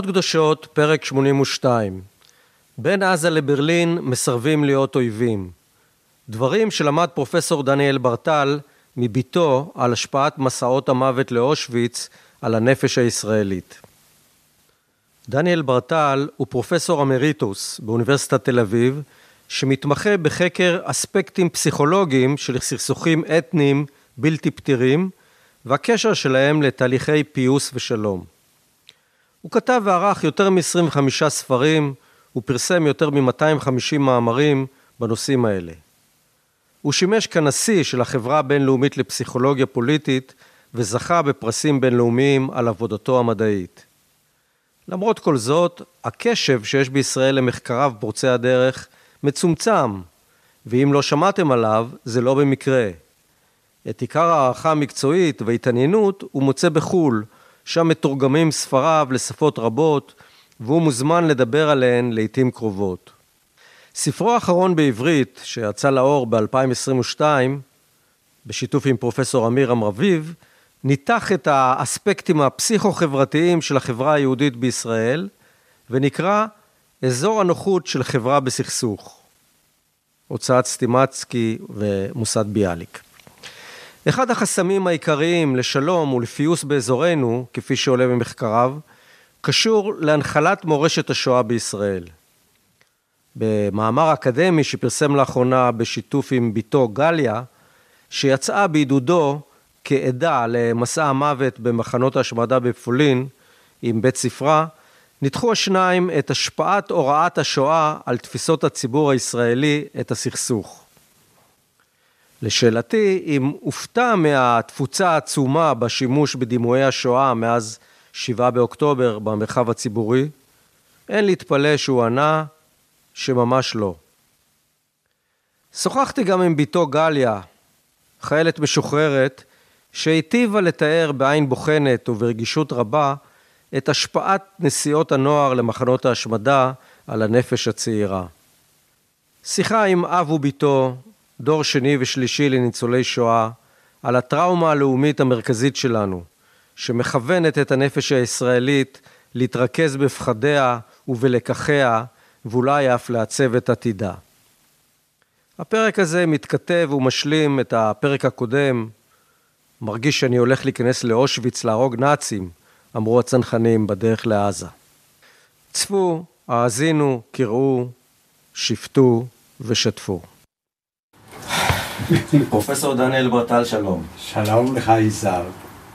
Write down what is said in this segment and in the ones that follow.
נשמות קדושות, פרק 82. בין עזה לברלין מסרבים להיות אויבים. דברים שלמד פרופסור דניאל ברטל מביתו על השפעת מסעות המוות לאושוויץ על הנפש הישראלית. דניאל ברטל הוא פרופסור אמריטוס באוניברסיטת תל אביב, שמתמחה בחקר אספקטים פסיכולוגיים של סכסוכים אתניים בלתי פתירים, והקשר שלהם לתהליכי פיוס ושלום. הוא כתב וערך יותר מ-25 ספרים, הוא פרסם יותר מ-250 מאמרים בנושאים האלה. הוא שימש כנשיא של החברה הבינלאומית לפסיכולוגיה פוליטית, וזכה בפרסים בינלאומיים על עבודתו המדעית. למרות כל זאת, הקשב שיש בישראל למחקריו פורצי הדרך מצומצם, ואם לא שמעתם עליו, זה לא במקרה. את עיקר הערכה המקצועית והתעניינות הוא מוצא בחול, שם מתורגמים ספריו לשפות רבות, והוא מוזמן לדבר עליהן לעתים קרובות. ספרו האחרון בעברית, שיצא לאור ב-2022, בשיתוף עם פרופסור אמיר אמרביב, ניתח את האספקטים הפסיכו-חברתיים של החברה היהודית בישראל, ונקרא אזור הנוחות של חברה בסכסוך. הוצאת סטימצקי ומוסד ביאליק. אחד החסמים העיקריים לשלום ולפיוס באזורנו, כפי שעולה במחקריו, קשור להנחלת מורשת השואה בישראל. במאמר אקדמי שפרסם לאחרונה בשיתוף עם ביתו גליה, שיצאה בעידודו כעדה למסע המוות במחנות ההשמדה בפולין עם בית ספרה, ניתחו השניים את השפעת הוראת השואה על תפיסות הציבור הישראלי את הסכסוך. לשאלתי, אם הופתע מהתפוצה העצומה בשימוש בדימויי השואה מאז 7 באוקטובר במרחב הציבורי, אין להתפלא שהוא ענה שממש לא. שוחחתי גם עם ביתו גליה, חיילת משוחררת, שהיטיבה לתאר בעין בוחנת וברגישות רבה את השפעת נסיעות הנוער למחנות ההשמדה על הנפש הצעירה. שיחה עם אב וביתו, דור שני ושלישי לניצולי שואה, על הטראומה הלאומית המרכזית שלנו, שמכוונת את הנפש הישראלית להתרכז בפחדיה ובלקחיה, ואולי אף לעצב את עתידה. הפרק הזה מתכתב ומשלים את הפרק הקודם, מרגיש שאני הולך להיכנס לאושוויץ להרוג נאצים, אמרו הצנחנים בדרך לעזה. צפו, האזינו, קראו, שפטו ושתפו. פרופסור דניאל ברטל, שלום. שלום לך יזהר.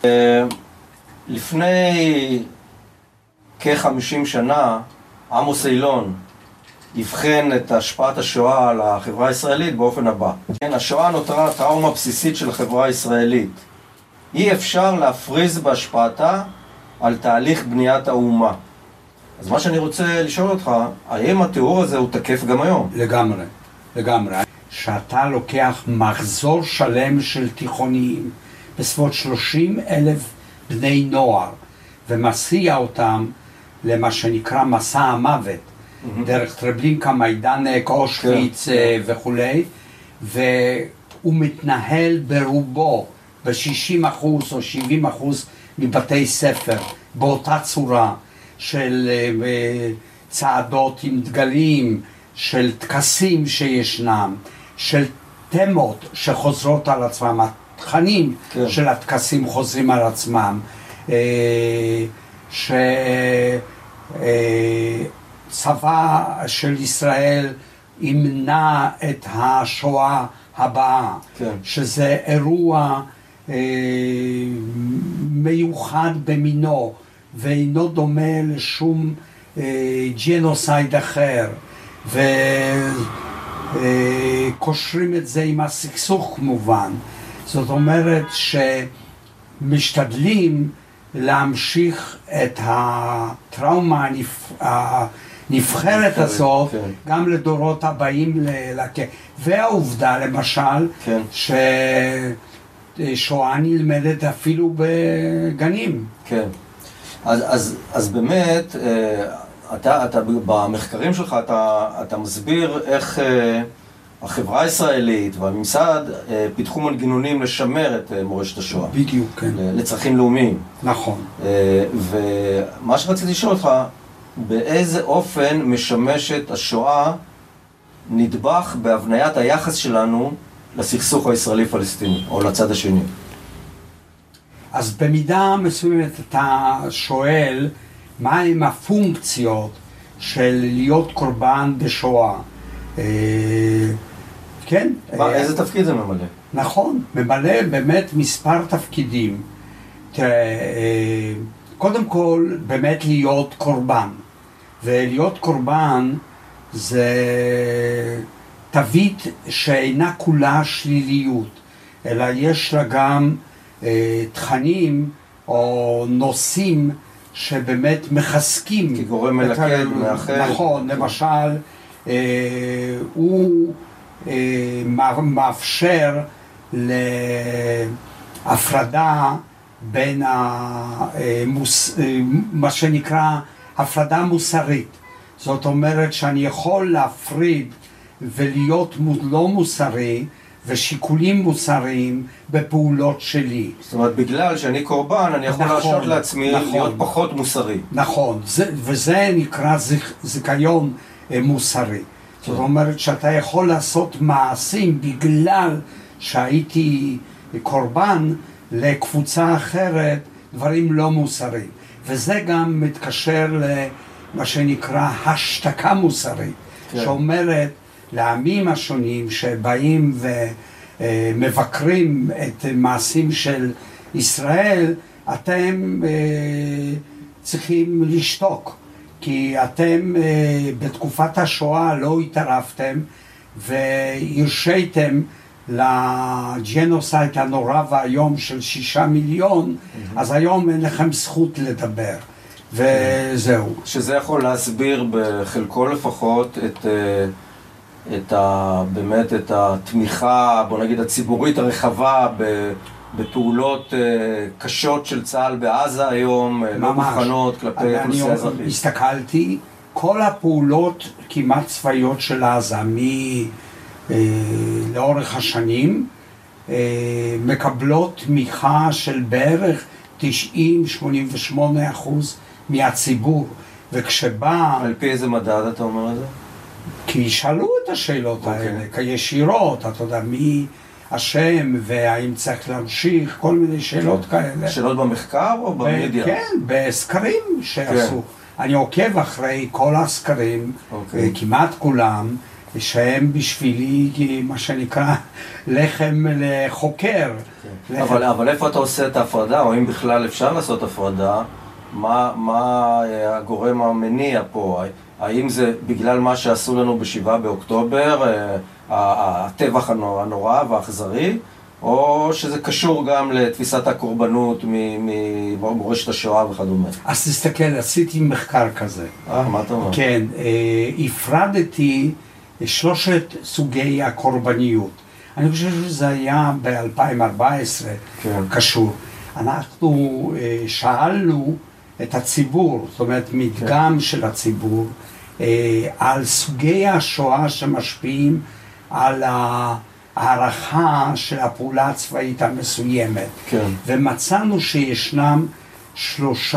לפני כ-50 שנה, עמוס אילון יבחן את השפעת השואה על החברה הישראלית באופן הבא. השואה נותרה טראומה בסיסית של החברה הישראלית. אי אפשר להפריז בהשפעתה על תהליך בניית האומה. אז מה שאני רוצה לשאול אותך, האם התיאור הזה הוא תקף גם היום? לגמרי, לגמרי. שאתה לוקח מחזור שלם של תיכוניים, בסביבות 30,000 בני נוער, ומסיע אותם למה שנקרא מסע המוות, דרך טרבלינקה, מיידנק, אושוויץ וכולי, והוא מתנהל ברובו, ב-60% או 70% מבתי ספר, באותה צורה של צעדות עם דגלים, של טקסים שישנם, של תמות שחוזרות על עצמם, התכנים של הטקסים חוזרים על עצמם, שצבא של ישראל ימנע את השואה הבאה, שזה אירוע מיוחד במינו, ואינו דומה לשום ג'נוסייד אחר, וקושרים את זה עם הסכסוך כמובן. זאת אומרת שמשתדלים להמשיך את הטראומה הנבחרת הזאת גם לדורות הבאים. והעובדה למשל ששואה נלמדת אפילו בגנים. כן. אז באמת, אתה במחקרים שלך אתה מסביר איך החברה הישראלית והממסד פיתחו מנגנונים לשמר את מורשת השואה. בדיוק, כן. לצרכים לאומיים. נכון. ומה שרציתי לשאול אותך, באיזה אופן משמשת השואה נדבך בהבניית היחס שלנו לסכסוך הישראלי-פלסטיני, או לצד השני? אז במידה מסוימת אתה שואל מהם הפונקציות של להיות קורבן בשואה. כן. איזה תפקיד זה ממלא? נכון, ממלא באמת מספר תפקידים. קודם כל, באמת להיות קורבן. ולהיות קורבן זה תווית שאינה כולה שליליות, אלא יש לה גם תכנים או נושאים שבאמת מחזקים. כגורם מלכד, מאחד. נכון, למשל, הוא מאפשר להפרדה בין מה שנקרא הפרדה מוסרית. זאת אומרת שאני יכול להפריד ולהיות לא מוסרי ושיקולים מוסריים בפעולות שלי. זאת אומרת, בגלל שאני קורבן, אני יכול להרשות לעצמי להיות פחות מוסרי. נכון, וזה נקרא זיכיון מוסרי. זאת אומרת שאתה יכול לעשות מעשים בגלל שהייתי קורבן לקבוצה אחרת, דברים לא מוסריים. וזה גם מתקשר למה שנקרא השתקה מוסרית, שאומרת לעמים השונים שבאים ומבקרים את מעשים של ישראל, אתם צריכים לשתוק, כי אתם בתקופת השואה לא התערבתם והרשיתם לג'נוסייד הנורא והיום של 6 מיליון, אז היום אין לכם זכות לדבר, וזהו. שזה יכול להסביר בחלקו לפחות באמת את התמיכה, בוא נגיד, הציבורית הרחבה בפעולות קשות של צה"ל בעזה היום, לא מוכנות כלפי אוכלוסייה אזרחית. אני הסתכלתי, כל הפעולות כמעט צבאיות של עזה, לאורך השנים, מקבלות תמיכה של בערך 90-88% מהציבור, וכשבא... על פי איזה מדד אתה אומר את זה? כי שאלו את השאלות האלה, כישירות, אתה יודע, מי אשם והאם צריך להמשיך, כל מיני שאלות כאלה. שאלות במחקר או במדיה? כן, בסקרים שעשו. אני עוקב אחרי כל הסקרים, כמעט כולם, שהם בשבילי, מה שנקרא, לחם לחוקר. אבל איפה אתה עושה את ההפרדה, או אם בכלל אפשר לעשות הפרדה, מה הגורם המניע פה? האם זה בגלל מה שעשו לנו ב7 באוקטובר, הטבח הנורא והאכזרי, או שזה קשור גם לתפיסת הקורבנות ממורשת השואה וכדומה? אז תסתכל, עשיתי מחקר כזה. מה אתה אומר? כן, הפרדתי 3 סוגי הקורבניות. אני חושב שזה היה ב-2014 קשור. אנחנו שאלנו את הציבור, זאת אומרת מדגם של הציבור, על סוגי השואה שמשפיעים על הערכה של הפעולה הצבאית המסוימת. ומצאנו שישנם 3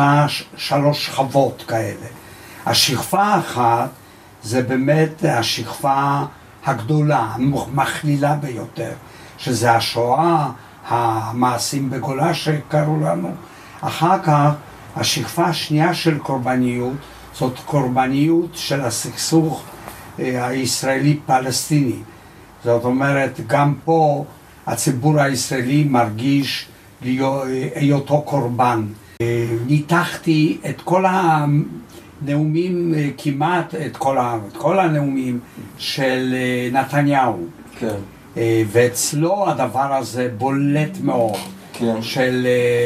שכבות כאלה. השכבה האחת זה באמת השכבה הגדולה, המכלילה ביותר, שזה השואה, המעשים בגולה שקראו לנו. אחר כך, השכבה השנייה של קורבניות, זאת קורבניות של הסכסוך הישראלי-פלסטיני. זאת אומרת, גם פה הציבור הישראלי מרגיש היותו קורבן. ניתחתי את כל הנאומים, כמעט את כל הנאומים של נתניהו. כן. ואצלו הדבר הזה בולט מאוד, של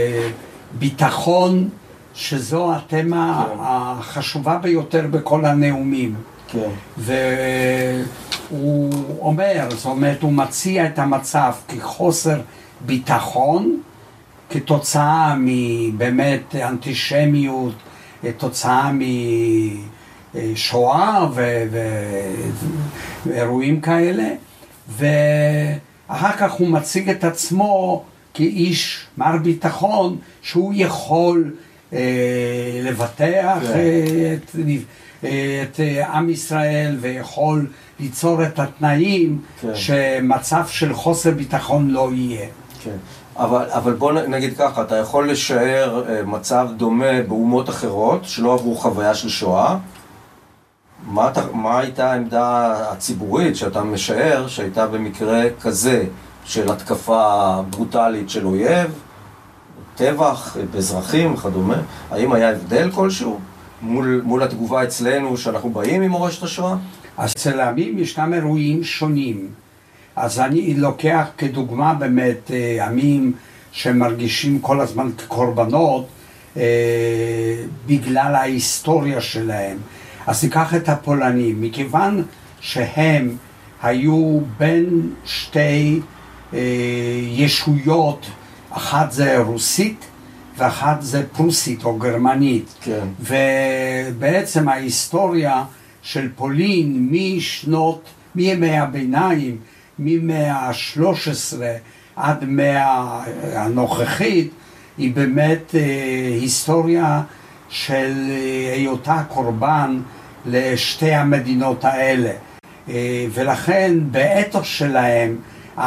ביטחון, שזו התמה החשובה ביותר בכל הנאומים. והוא אומר, זאת אומרת, הוא מציע את המצב כחוסר ביטחון, כתוצאה מבאמת אנטישמיות, תוצאה משואה ואירועים כאלה, ואחר כך הוא מציג את עצמו כאיש מר ביטחון, שהוא יכול לבטח את עם ישראל ויכול ליצור את התנאים שמצב של חוסר ביטחון לא יהיה. כן. אבל בוא נגיד ככה, אתה יכול לשער מצב דומה באומות אחרות שלא עברו חוויה של שואה. מה הייתה העמדה הציבורית שאתה משער שהייתה במקרה כזה של התקפה ברוטלית של אויב, טבח באזרחים וכדומה? האם היה הבדל כלשהו מול התגובה אצלנו שאנחנו באים עם מורשת השואה? אז אצל העמים ישנם אירועים שונים. אז אני לוקח כדוגמה באמת עמים שמרגישים כל הזמן כקורבנות בגלל ההיסטוריה שלהם. אז ניקח את הפולנים, מכיוון שהם היו בין שתי ישויות, אחת זה רוסית ואחת זה פרוסית או גרמנית. כן. ובעצם ההיסטוריה של פולין מימי הביניים, ממאה ה-13 עד מאה הנוכחית, היא באמת היסטוריה של היותה קורבן לשתי המדינות האלה. ולכן באתוס שלהם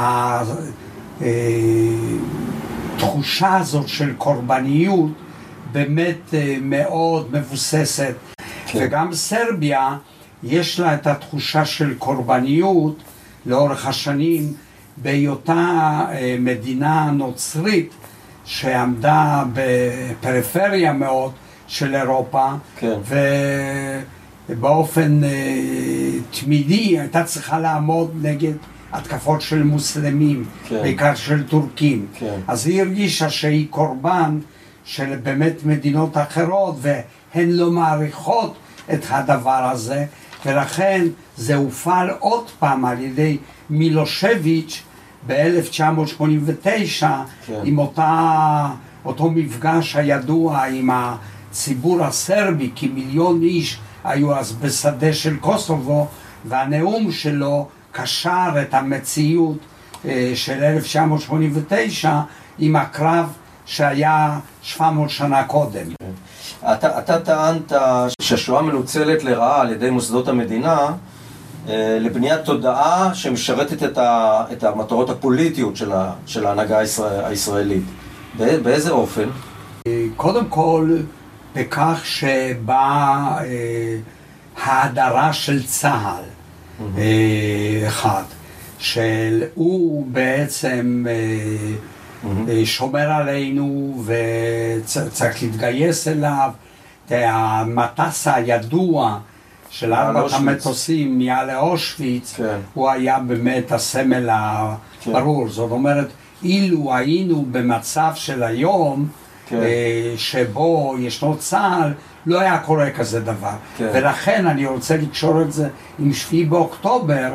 התחושה הזאת של קורבניות באמת מאוד מבוססת. כן. וגם סרביה יש לה את התחושה של קורבניות לאורך השנים בהיותה מדינה נוצרית שעמדה בפריפריה מאוד של אירופה. כן. ובאופן תמידי הייתה צריכה לעמוד נגד התקפות של מוסלמים, כן. בעיקר של טורקים. כן. אז היא הרגישה שהיא קורבן של באמת מדינות אחרות והן לא מעריכות את הדבר הזה, ולכן זה הופעל עוד פעם על ידי מילושביץ' ב-1989, כן. עם אותו מפגש הידוע עם הציבור הסרבי, כי מיליון איש היו אז בשדה של קוסובו, והנאום שלו קשר את המציאות של 1989 עם הקרב שהיה 700 שנה קודם. אתה טענת שהשואה מנוצלת לרעה על ידי מוסדות המדינה לבניית תודעה שמשרתת את המטרות הפוליטיות של ההנהגה הישראלית. באיזה אופן? קודם כל, בכך שבאה ההדרה של צה"ל, אחד, שהוא בעצם שומר עלינו וצריך להתגייס אליו. המטס הידוע של 4 המטוסים מעל אושוויץ, כן. הוא היה באמת הסמל הברור. כן. זאת אומרת, אילו היינו במצב של היום, כן. שבו ישנו צה"ל, לא היה קורה כזה דבר. כן. ולכן אני רוצה לקשור את זה עם 7 באוקטובר,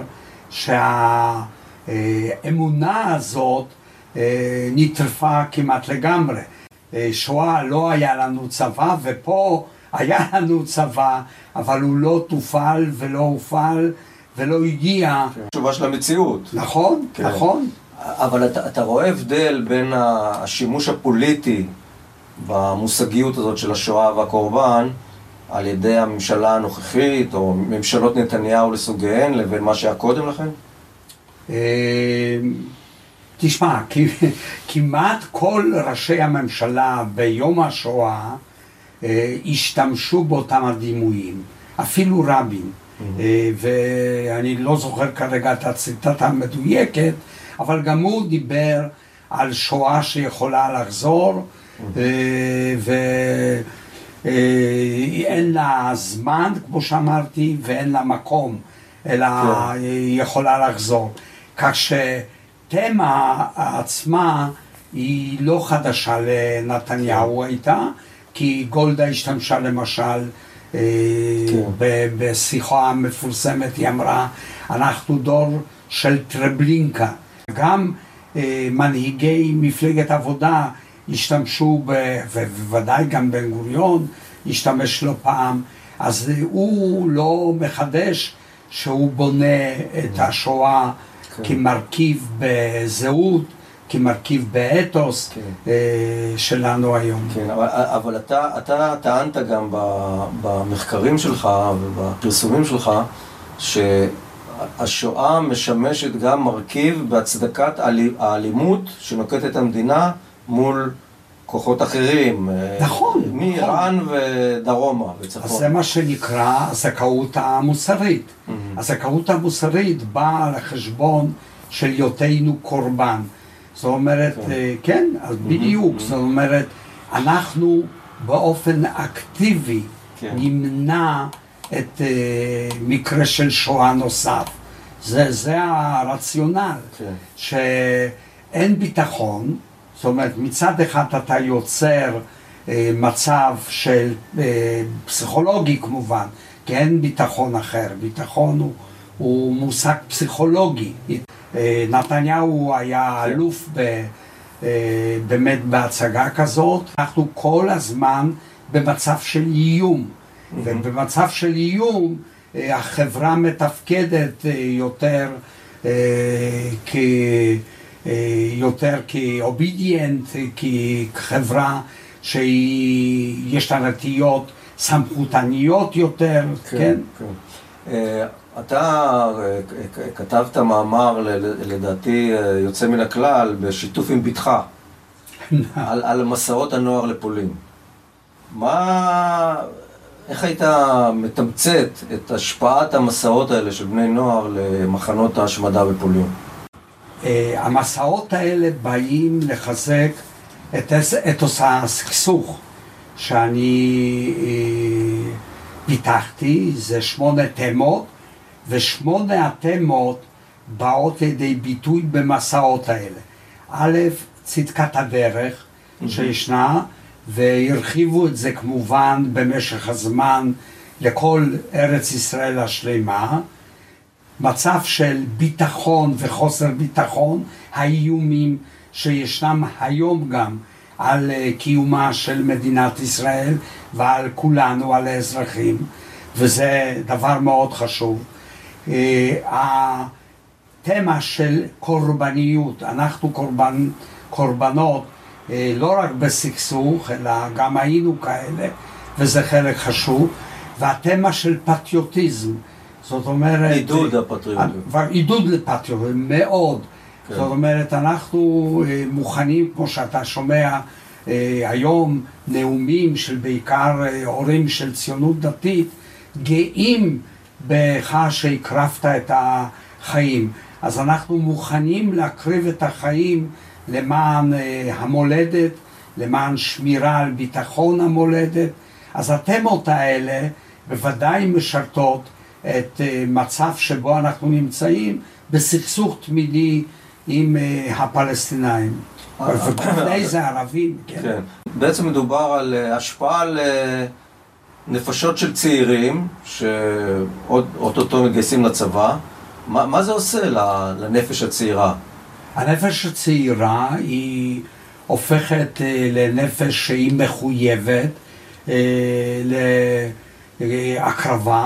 שהאמונה הזאת נטרפה כמעט לגמרי. שואה לא היה לנו צבא, ופה היה לנו צבא, אבל הוא לא תופעל ולא הופעל ולא הגיע. תשובה של המציאות. נכון, כן. נכון. אבל אתה רואה הבדל בין השימוש הפוליטי במושגיות הזאת של השואה והקורבן על ידי הממשלה הנוכחית או ממשלות נתניהו לסוגיהן לבין מה שהיה קודם לכן? תשמע, כמעט כל ראשי הממשלה ביום השואה השתמשו באותם הדימויים, אפילו רבין. ואני לא זוכר כרגע את הציטטה המדויקת, אבל גם הוא דיבר על שואה שיכולה לחזור, ואין לה זמן, כמו שאמרתי, ואין לה מקום, אלא היא יכולה לחזור. כך שתמה עצמה היא לא חדשה לנתניהו הייתה, כי גולדה השתמשה למשל בשיחה המפורסמת, היא אמרה, אנחנו דור של טרבלינקה. גם מנהיגי מפלגת עבודה השתמשו, ובוודאי גם בן גוריון השתמש לא פעם, אז הוא לא מחדש שהוא בונה את השואה כמרכיב בזהות, כמרכיב באתוס שלנו היום. כן, אבל אתה טענת גם במחקרים שלך ובפרסומים שלך, שהשואה משמשת גם מרכיב בהצדקת האלימות שנוקטת המדינה מול כוחות אחרים. נכון. מאיראן ודרומה וצפון. אז זה מה שנקרא הזכאות המוסרית. הזכאות המוסרית באה לחשבון של היותנו קורבן. זאת אומרת, כן, אז בדיוק, זאת אומרת, אנחנו באופן אקטיבי נמנע את מקרה של שואה נוסף. זה הרציונל, שאין ביטחון, זאת אומרת, מצד אחד אתה יוצר מצב של פסיכולוגי כמובן, כי אין ביטחון אחר, ביטחון הוא מושג פסיכולוגי. נתניהו היה אלוף באמת בהצגה כזאת, אנחנו כל הזמן במצב של איום, ובמצב של איום החברה מתפקדת יותר כאובידיאנט, כחברה שיש לה נטיות סמכותניות יותר, כן? אתה כתבת מאמר, לדעתי יוצא מן הכלל, בשיתוף עם בתך, על מסעות הנוער לפולין. איך היית מתמצת את השפעת המסעות האלה של בני נוער למחנות ההשמדה בפולין? המסעות האלה באים לחזק את אתוס הסכסוך שאני פיתחתי, זה 8 תמות, ו8 התמות באות לידי ביטוי במסעות האלה. א', צדקת הדרך שישנה, והרחיבו את זה כמובן במשך הזמן לכל ארץ ישראל השלמה, מצב של ביטחון וחוסר ביטחון, האיומים שישנם היום גם על קיומה של מדינת ישראל ועל כולנו, על האזרחים, וזה דבר מאוד חשוב. התמה של קורבניות, אנחנו קורבנות לא רק בסכסוך, אלא גם היינו כאלה, וזה חלק חשוב, והתמה של פטריוטיזם, זאת אומרת... עידוד הפטריוטיות. עידוד לפטריוטיות, מאוד. כן. זאת אומרת, אנחנו מוכנים, כמו שאתה שומע היום, נאומים של בעיקר הורים של ציונות דתית, גאים בך שהקרבת את החיים. אז אנחנו מוכנים להקריב את החיים למען המולדת, למען שמירה על ביטחון המולדת. אז התמות האלה בוודאי משרתות את מצב שבו אנחנו נמצאים בסכסוך תמידי עם הפלסטינאים. ובפני זה ערבים, כן. כן. בעצם מדובר על השפעה על נפשות של צעירים שאו-טו-טו מתגייסים לצבא. מה זה עושה לנפש הצעירה? הנפש הצעירה היא הופכת לנפש שהיא מחויבת להקרבה,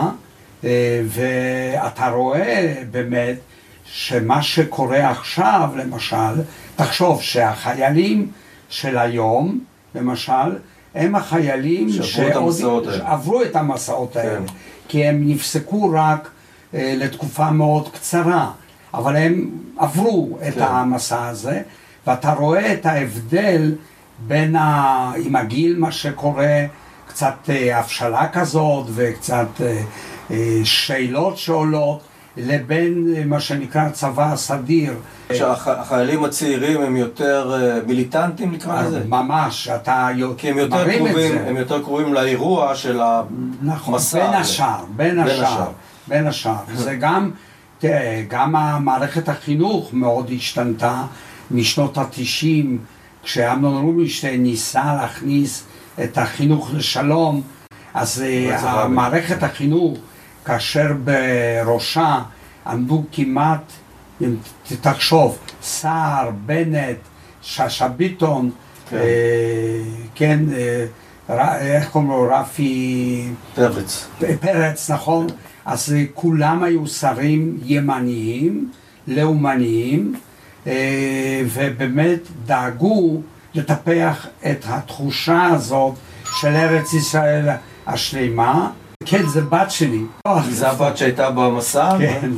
ואתה רואה באמת שמה שקורה עכשיו, למשל, תחשוב שהחיילים של היום, למשל, הם החיילים שעברו את המסעות האלה, כי הם נפסקו רק לתקופה מאוד קצרה, אבל הם עברו את המסע הזה, ואתה רואה את ההבדל בין עם הגיל, מה שקורה, קצת הבשלה כזאת וקצת שאלות שעולות, לבין מה שנקרא צבא הסדיר. שהחיילים הצעירים הם יותר מיליטנטים, נקרא לזה? ממש, אתה מרים את זה. הם יותר קרובים לאירוע של המסע. בין השאר. זה גם המערכת החינוך מאוד השתנתה משנות ה-90, כשאמנון רובינשטיין ניסה להכניס את החינוך לשלום, אז המערכת החינוך, כאשר בראשה עמדו כמעט, אם תחשוב, סער, בנט, שאשא ביטון, כן, איך קוראים לו, רפי... פרץ. פרץ, נכון. אז כולם היו שרים ימניים, לאומניים, ובאמת דאגו לטפח את התחושה הזאת של ארץ ישראל השלימה. כן, זה בת שלי. זה הבת שהייתה במסע? כן.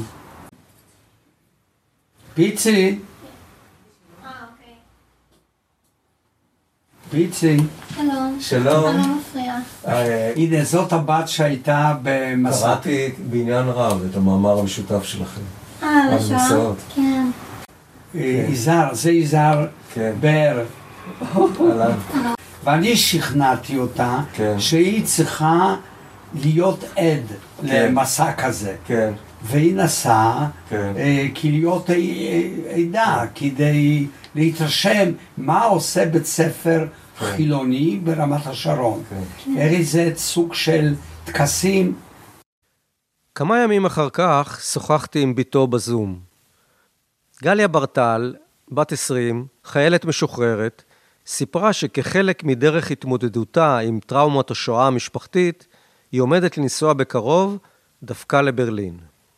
פיצי. פיצי. שלום. שלום. אני לא מפריע. הנה, זאת הבת שהייתה במסע. קראתי בעניין רב את המאמר המשותף שלכם. לשואה? כן. יזהר, זה יזהר בר. ואני שכנעתי אותה שהיא צריכה להיות עד למסע כזה. והיא נסעה כלהיות עדה, כדי להתרשם מה עושה בית ספר חילוני ברמת השרון. איזה סוג של טקסים. כמה ימים אחר כך שוחחתי עם ביתו בזום. גליה ברטל, בת 20, חיילת משוחררת, סיפרה שכחלק מדרך התמודדותה עם טראומת השואה המשפחתית, היא עומדת לנסוע בקרוב דווקא לברלין.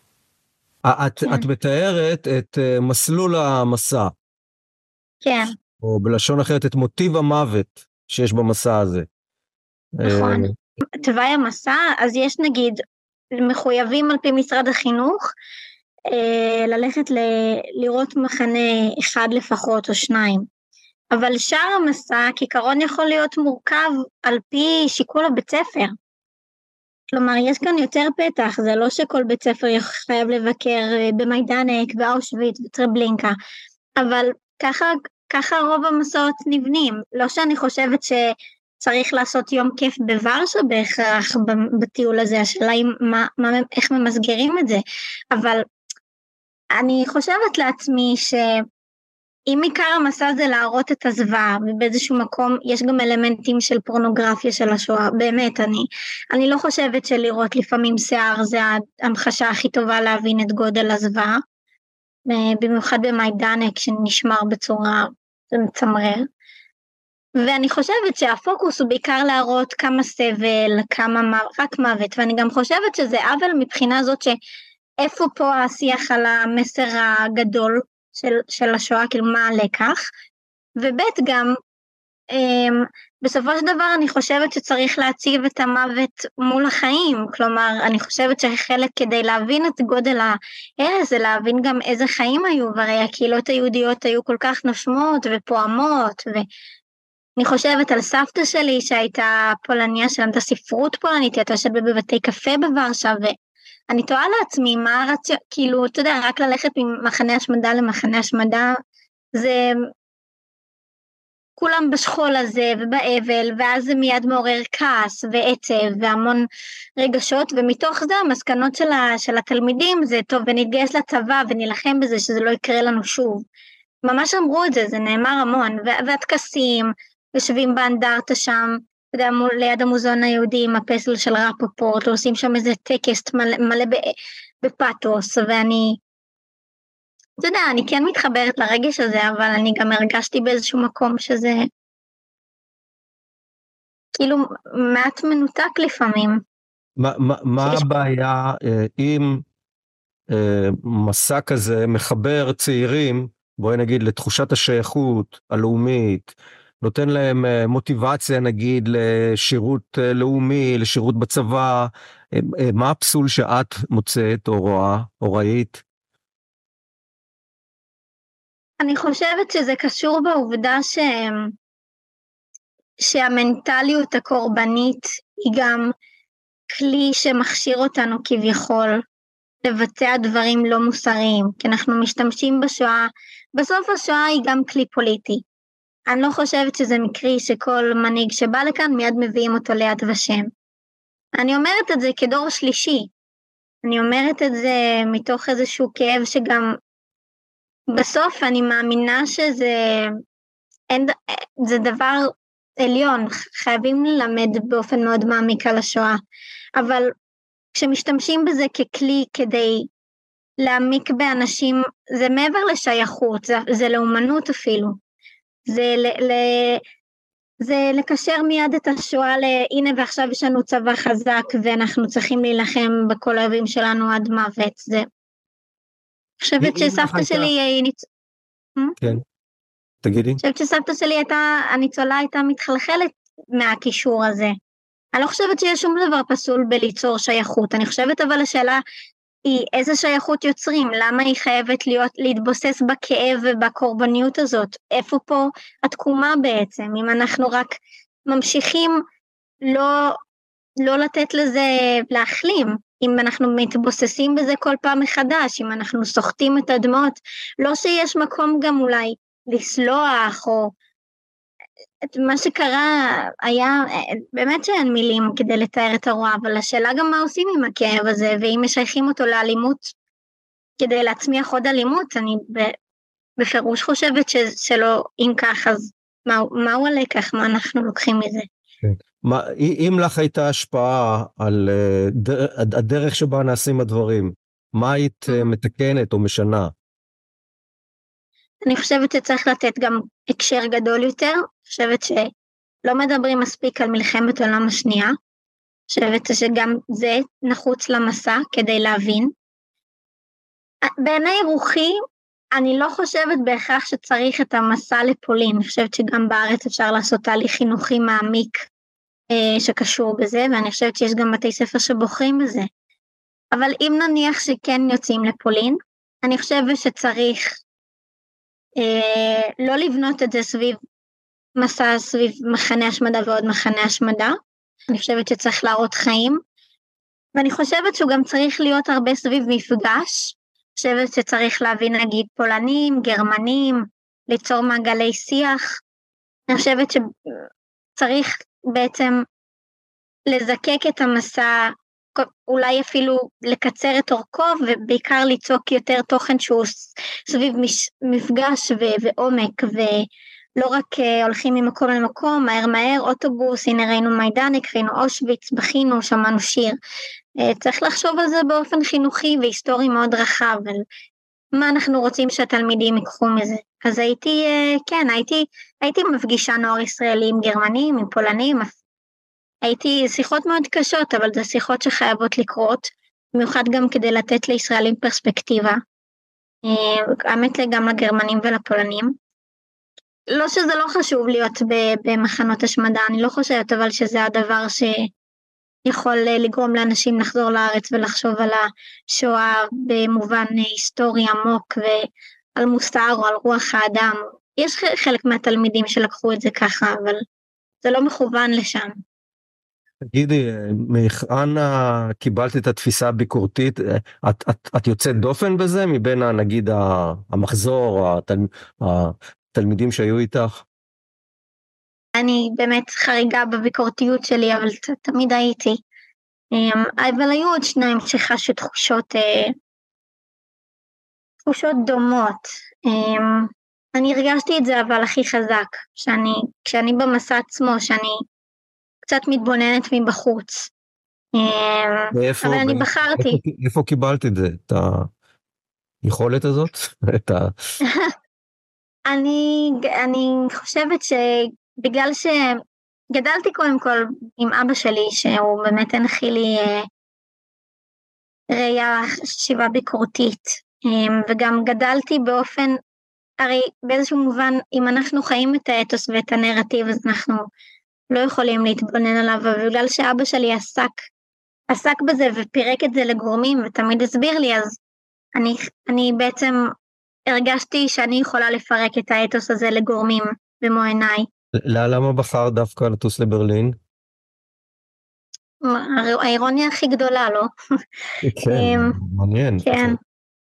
את מתארת את מסלול המסע. כן. או בלשון אחרת את מוטיב המוות שיש במסע הזה. נכון. תוואי המסע, אז יש נגיד מחויבים על פי משרד החינוך, ללכת לראות מחנה אחד לפחות או שניים. אבל שאר המסע, כעיקרון יכול להיות מורכב על פי שיקול הבית ספר. כלומר, יש כאן יותר פתח, זה לא שכל בית ספר חייב לבקר במיידנק, באושוויץ, בטרבלינקה, אבל ככה רוב המסעות נבנים. לא שאני חושבת שצריך לעשות יום כיף בוורשה בהכרח בטיול הזה, השאלה היא איך ממסגרים את זה, אבל אני חושבת לעצמי אם עיקר המסע זה להראות את הזוועה, ובאיזשהו מקום יש גם אלמנטים של פורנוגרפיה של השואה, באמת, אני לא חושבת שלראות לפעמים שיער זה ההמחשה הכי טובה להבין את גודל הזוועה, במיוחד במיידנק שנשמר בצורה, זה מצמרר, ואני חושבת שהפוקוס הוא בעיקר להראות כמה סבל, רק מוות, ואני גם חושבת שזה עוול מבחינה זאת שאיפה פה השיח על המסר הגדול, של השואה, כאילו מה הלקח, ובית גם, בסופו של דבר אני חושבת שצריך להציב את המוות מול החיים, כלומר אני חושבת שחלק כדי להבין את גודל ההרס, זה להבין גם איזה חיים היו, והרי הקהילות היהודיות היו כל כך נושמות ופועמות, ואני חושבת על סבתא שלי שהייתה פולניה, שלמדה ספרות פולנית, הייתה יושבת בבתי קפה בוורשה, אני תוהה לעצמי מה רצו, כאילו, אתה יודע, רק ללכת ממחנה השמדה למחנה השמדה, זה כולם בשכול הזה ובאבל, ואז זה מיד מעורר כעס ועצב והמון רגשות, ומתוך זה המסקנות של התלמידים זה טוב, ונתגייס לצבא ונלחם בזה שזה לא יקרה לנו שוב. ממש אמרו את זה, זה נאמר המון, והטקסים, יושבים באנדרטה שם, אתה יודע, ליד המוזיאון היהודי עם הפסל של רפופורט, עושים שם איזה טקסט מלא בפאטוס, ואני, אתה יודע, אני כן מתחברת לרגש הזה, אבל אני גם הרגשתי באיזשהו מקום שזה, כאילו, מעט מנותק לפעמים. מה הבעיה אם מסע כזה מחבר צעירים, בואי נגיד, לתחושת השייכות הלאומית, נותן להם מוטיבציה, נגיד, לשירות לאומי, לשירות בצבא, מה הפסול שאת מוצאת או רואה, או ראית? אני חושבת שזה קשור בעובדה שהמנטליות הקורבנית היא גם כלי שמכשיר אותנו כביכול לבצע דברים לא מוסריים, כי אנחנו משתמשים בשואה, בסוף השואה היא גם כלי פוליטי. אני לא חושבת שזה מקרי שכל מנהיג שבא לכאן מיד מביאים אותו ליד ושם. אני אומרת את זה כדור שלישי, אני אומרת את זה מתוך איזשהו כאב שגם בסוף אני מאמינה זה דבר עליון, חייבים ללמד באופן מאוד מעמיק על השואה, אבל כשמשתמשים בזה ככלי כדי להעמיק באנשים, זה מעבר לשייכות, זה לאומנות אפילו, זה לקשר מיד את השואה הנה ועכשיו יש לנו צבא חזק ואנחנו צריכים להילחם בכל האויבים שלנו עד מוות, חושבת שסבתא שלי... כן, תגידי. אני חושבת שסבתא שלי הניצולה הייתה מתחלחלת מהקישור הזה. אני לא חושבת שיש שום דבר פסול בליצור שייכות, אני חושבת אבל השאלה היא איזה שייכות יוצרים, למה היא חייבת להתבוסס בכאב ובקורבניות הזאת, איפה פה התקומה בעצם, אם אנחנו רק ממשיכים לא לתת לזה להחלים, אם אנחנו מתבוססים בזה כל פעם מחדש, אם אנחנו סוחטים את הדמעות, לא שיש מקום גם אולי לסלוח או... את מה שקרה היה, באמת שאין מילים כדי לתאר את הרוע, אבל השאלה גם מה עושים עם הכאב הזה, ואם משייכים אותו לאלימות כדי להצמיח עוד אלימות, אני בפירוש חושבת שלא, אם כך, אז מהו הלקח, מה אנחנו לוקחים מזה? אם לך הייתה השפעה על הדרך שבה נעשים הדברים, מה היית מתקנת או משנה? אני חושבת שצריך לתת גם הקשר גדול יותר, אני חושבת שלא מדברים מספיק על מלחמת העולם השנייה, אני חושבת שגם זה נחוץ למסע כדי להבין. בעיני רוחי, אני לא חושבת בהכרח שצריך את המסע לפולין, אני חושבת שגם בארץ אפשר לעשות תהליך חינוכי מעמיק שקשור בזה, ואני חושבת שיש גם בתי ספר שבוחרים בזה. אבל אם נניח שכן יוצאים לפולין, אני חושבת שצריך לא לבנות את זה סביב מסע, סביב מחנה השמדה ועוד מחנה השמדה. אני חושבת שצריך להראות חיים, ואני חושבת שהוא גם צריך להיות הרבה סביב מפגש. אני חושבת שצריך להבין נגיד פולנים, גרמנים, ליצור מעגלי שיח. אני חושבת שצריך בעצם לזקק את המסע, אולי אפילו לקצר את אורכו, ובעיקר ליצוק יותר תוכן שהוא סביב מפגש ועומק, ולא רק הולכים ממקום למקום, מהר, אוטובוס, הנה ראינו מיידנק, ראינו אושוויץ, בכינו, שמענו שיר. צריך לחשוב על זה באופן חינוכי והיסטורי מאוד רחב, על מה אנחנו רוצים שהתלמידים ייקחו מזה. אז הייתי מפגישה נוער ישראלי עם גרמנים, עם פולנים, הייתי שיחות מאוד קשות, אבל זה שיחות שחייבות לקרות, במיוחד גם כדי לתת לישראלים פרספקטיבה, האמת גם לגרמנים ולפולנים. לא שזה לא חשוב להיות במחנות השמדה, אני לא חושבת, אבל שזה הדבר שיכול לגרום לאנשים לחזור לארץ ולחשוב על השואה במובן היסטורי עמוק, ועל מוסר או על רוח האדם. יש חלק מהתלמידים שלקחו את זה ככה, אבל זה לא מכוון לשם. תגידי, מאיכן קיבלת את התפיסה הביקורתית? את יוצאת דופן בזה מבין נגיד המחזור, התלמידים שהיו איתך? אני באמת חריגה בביקורתיות שלי, אבל תמיד הייתי. אבל היו עוד שניים שחשו תחושות דומות. אני הרגשתי את זה אבל הכי חזק, כשאני במסע עצמו, שאני קצת מתבוננת מבחוץ. אבל אני בחרתי. איפה קיבלת את זה? את היכולת הזאת? אני חושבת שבגלל שגדלתי קודם כל עם אבא שלי, שהוא באמת הנחיל לי ראייה חשיבה ביקורתית, וגם גדלתי באופן, הרי באיזשהו מובן, אם אנחנו חיים את האתוס ואת הנרטיב, אז אנחנו לא יכולים להתבונן עליו, ובגלל שאבא שלי עסק בזה ופירק את זה לגורמים ותמיד הסביר לי, אז אני בעצם הרגשתי שאני יכולה לפרק את האתוס הזה לגורמים במו עיניי. למה בחר דווקא לטוס לברלין? האירוניה הכי גדולה, לא? כן, מעניין. כן.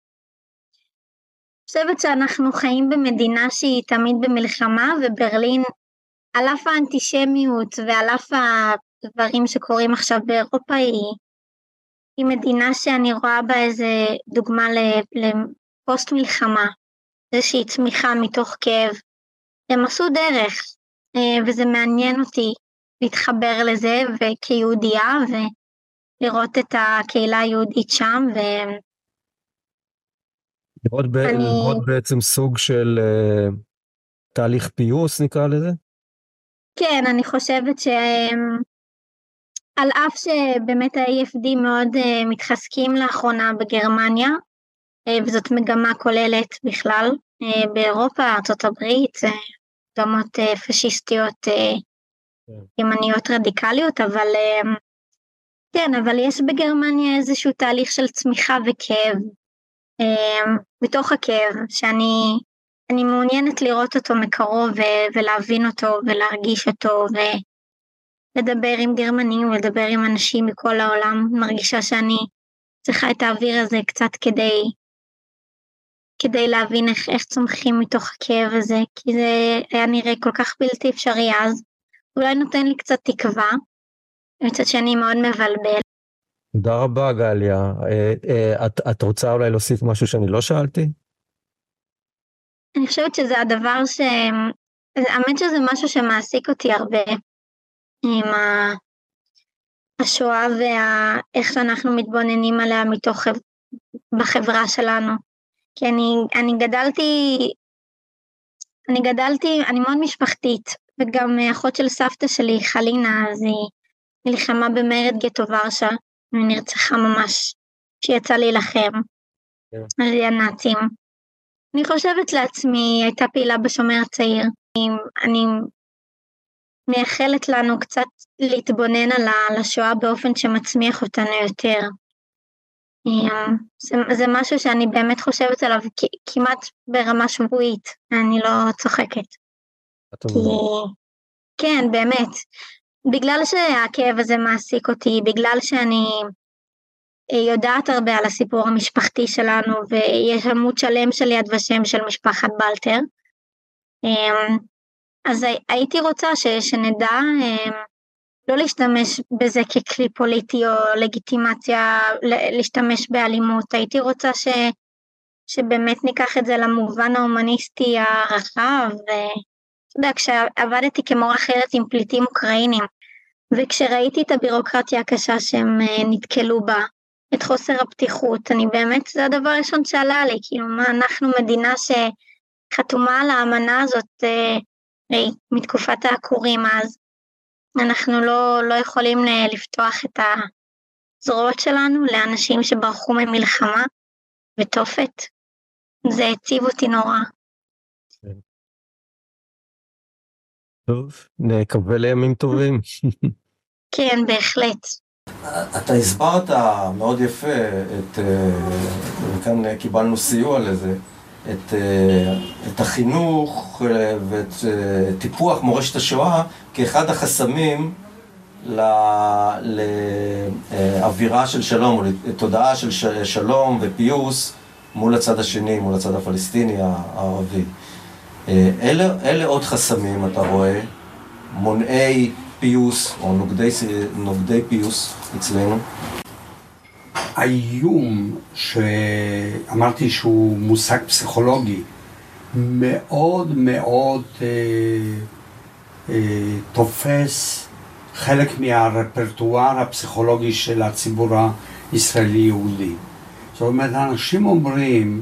אני חושבת שאנחנו חיים במדינה שהיא תמיד במלחמה, וברלין על אף האנטישמיות ועל אף הדברים שקורים עכשיו באירופה, היא מדינה שאני רואה בה איזה דוגמה לפוסט מלחמה, איזושהי צמיחה מתוך כאב. הם עשו דרך, וזה מעניין אותי להתחבר לזה וכיהודייה, ולראות את הקהילה היהודית שם. לראות בעצם סוג של תהליך פיוס נקרא לזה? כן, אני חושבת על אף שבאמת ה-AFD מאוד מתחזקים לאחרונה בגרמניה, וזאת מגמה כוללת בכלל, באירופה, ארצות הברית, מגמות פשיסטיות, ימניות רדיקליות, אבל כן, אבל יש בגרמניה איזשהו תהליך של צמיחה וכאב, בתוך הכאב, שאני מעוניינת לראות אותו מקרוב ולהבין אותו ולהרגיש אותו ולדבר עם גרמנים ולדבר עם אנשים מכל העולם. מרגישה שאני צריכה את האוויר הזה קצת כדי להבין איך צומחים מתוך הכאב הזה, כי זה היה נראה כל כך בלתי אפשרי אז. אולי נותן לי קצת תקווה, מצד שאני מאוד מבלבל. תודה רבה גליה. את רוצה אולי להוסיף משהו שאני לא שאלתי? אני חושבת שזה הדבר האמת שזה משהו שמעסיק אותי הרבה, עם השואה ואיך שאנחנו מתבוננים עליה בחברה שלנו. כי אני גדלתי, אני מאוד משפחתית, וגם אחות של סבתא שלי, חלינה, אז היא נלחמה במרד גטו ורשה, היא נרצחה ממש, שיצא להילחם על הנאצים. אני חושבת לעצמי, הייתה פעילה בשומר הצעיר, אני מייחלת לנו קצת להתבונן על השואה באופן שמצמיח אותנו יותר. זה משהו שאני באמת חושבת עליו כמעט ברמה שבועית, אני לא צוחקת. כן, באמת. בגלל שהכאב הזה מעסיק אותי, בגלל שאני יודעת הרבה על הסיפור המשפחתי שלנו, ויש עמוד שלם של יד ושם של משפחת בלטר, אז הייתי רוצה שנדע לא להשתמש בזה ככלי פוליטי או לגיטימציה, להשתמש באלימות. הייתי רוצה שבאמת ניקח את זה למובן ההומניסטי הרחב, אתה יודע, כשעבדתי כמורה אחרת עם פליטים אוקראינים, וכשראיתי את הבירוקרטיה הקשה שהם נתקלו בה, את חוסר הפתיחות, אני באמת, זה הדבר הראשון שעלה לי, כאילו מה, אנחנו מדינה שחתומה על האמנה הזאת, מתקופת העקורים אז, אנחנו לא יכולים לפתוח את הזרועות שלנו לאנשים שברחו ממלחמה ותופת, זה הציב אותי נורא. טוב, נקווה לימים טובים. כן, בהחלט. אתה הסברת מאוד יפה, וכאן קיבלנו סיוע לזה, את החינוך ואת טיפוח מורשת השואה כאחד החסמים לאווירה של שלום, או לתודעה של שלום ופיוס מול הצד השני, מול הצד הפלסטיני הערבי. אלה עוד חסמים, אתה רואה, מונעי פיוס או נוגדי פיוס אצלנו? האיום שאמרתי שהוא מושג פסיכולוגי מאוד מאוד תופס חלק מהרפרטואר הפסיכולוגי של הציבור הישראלי-יהודי. זאת אומרת, אנשים אומרים,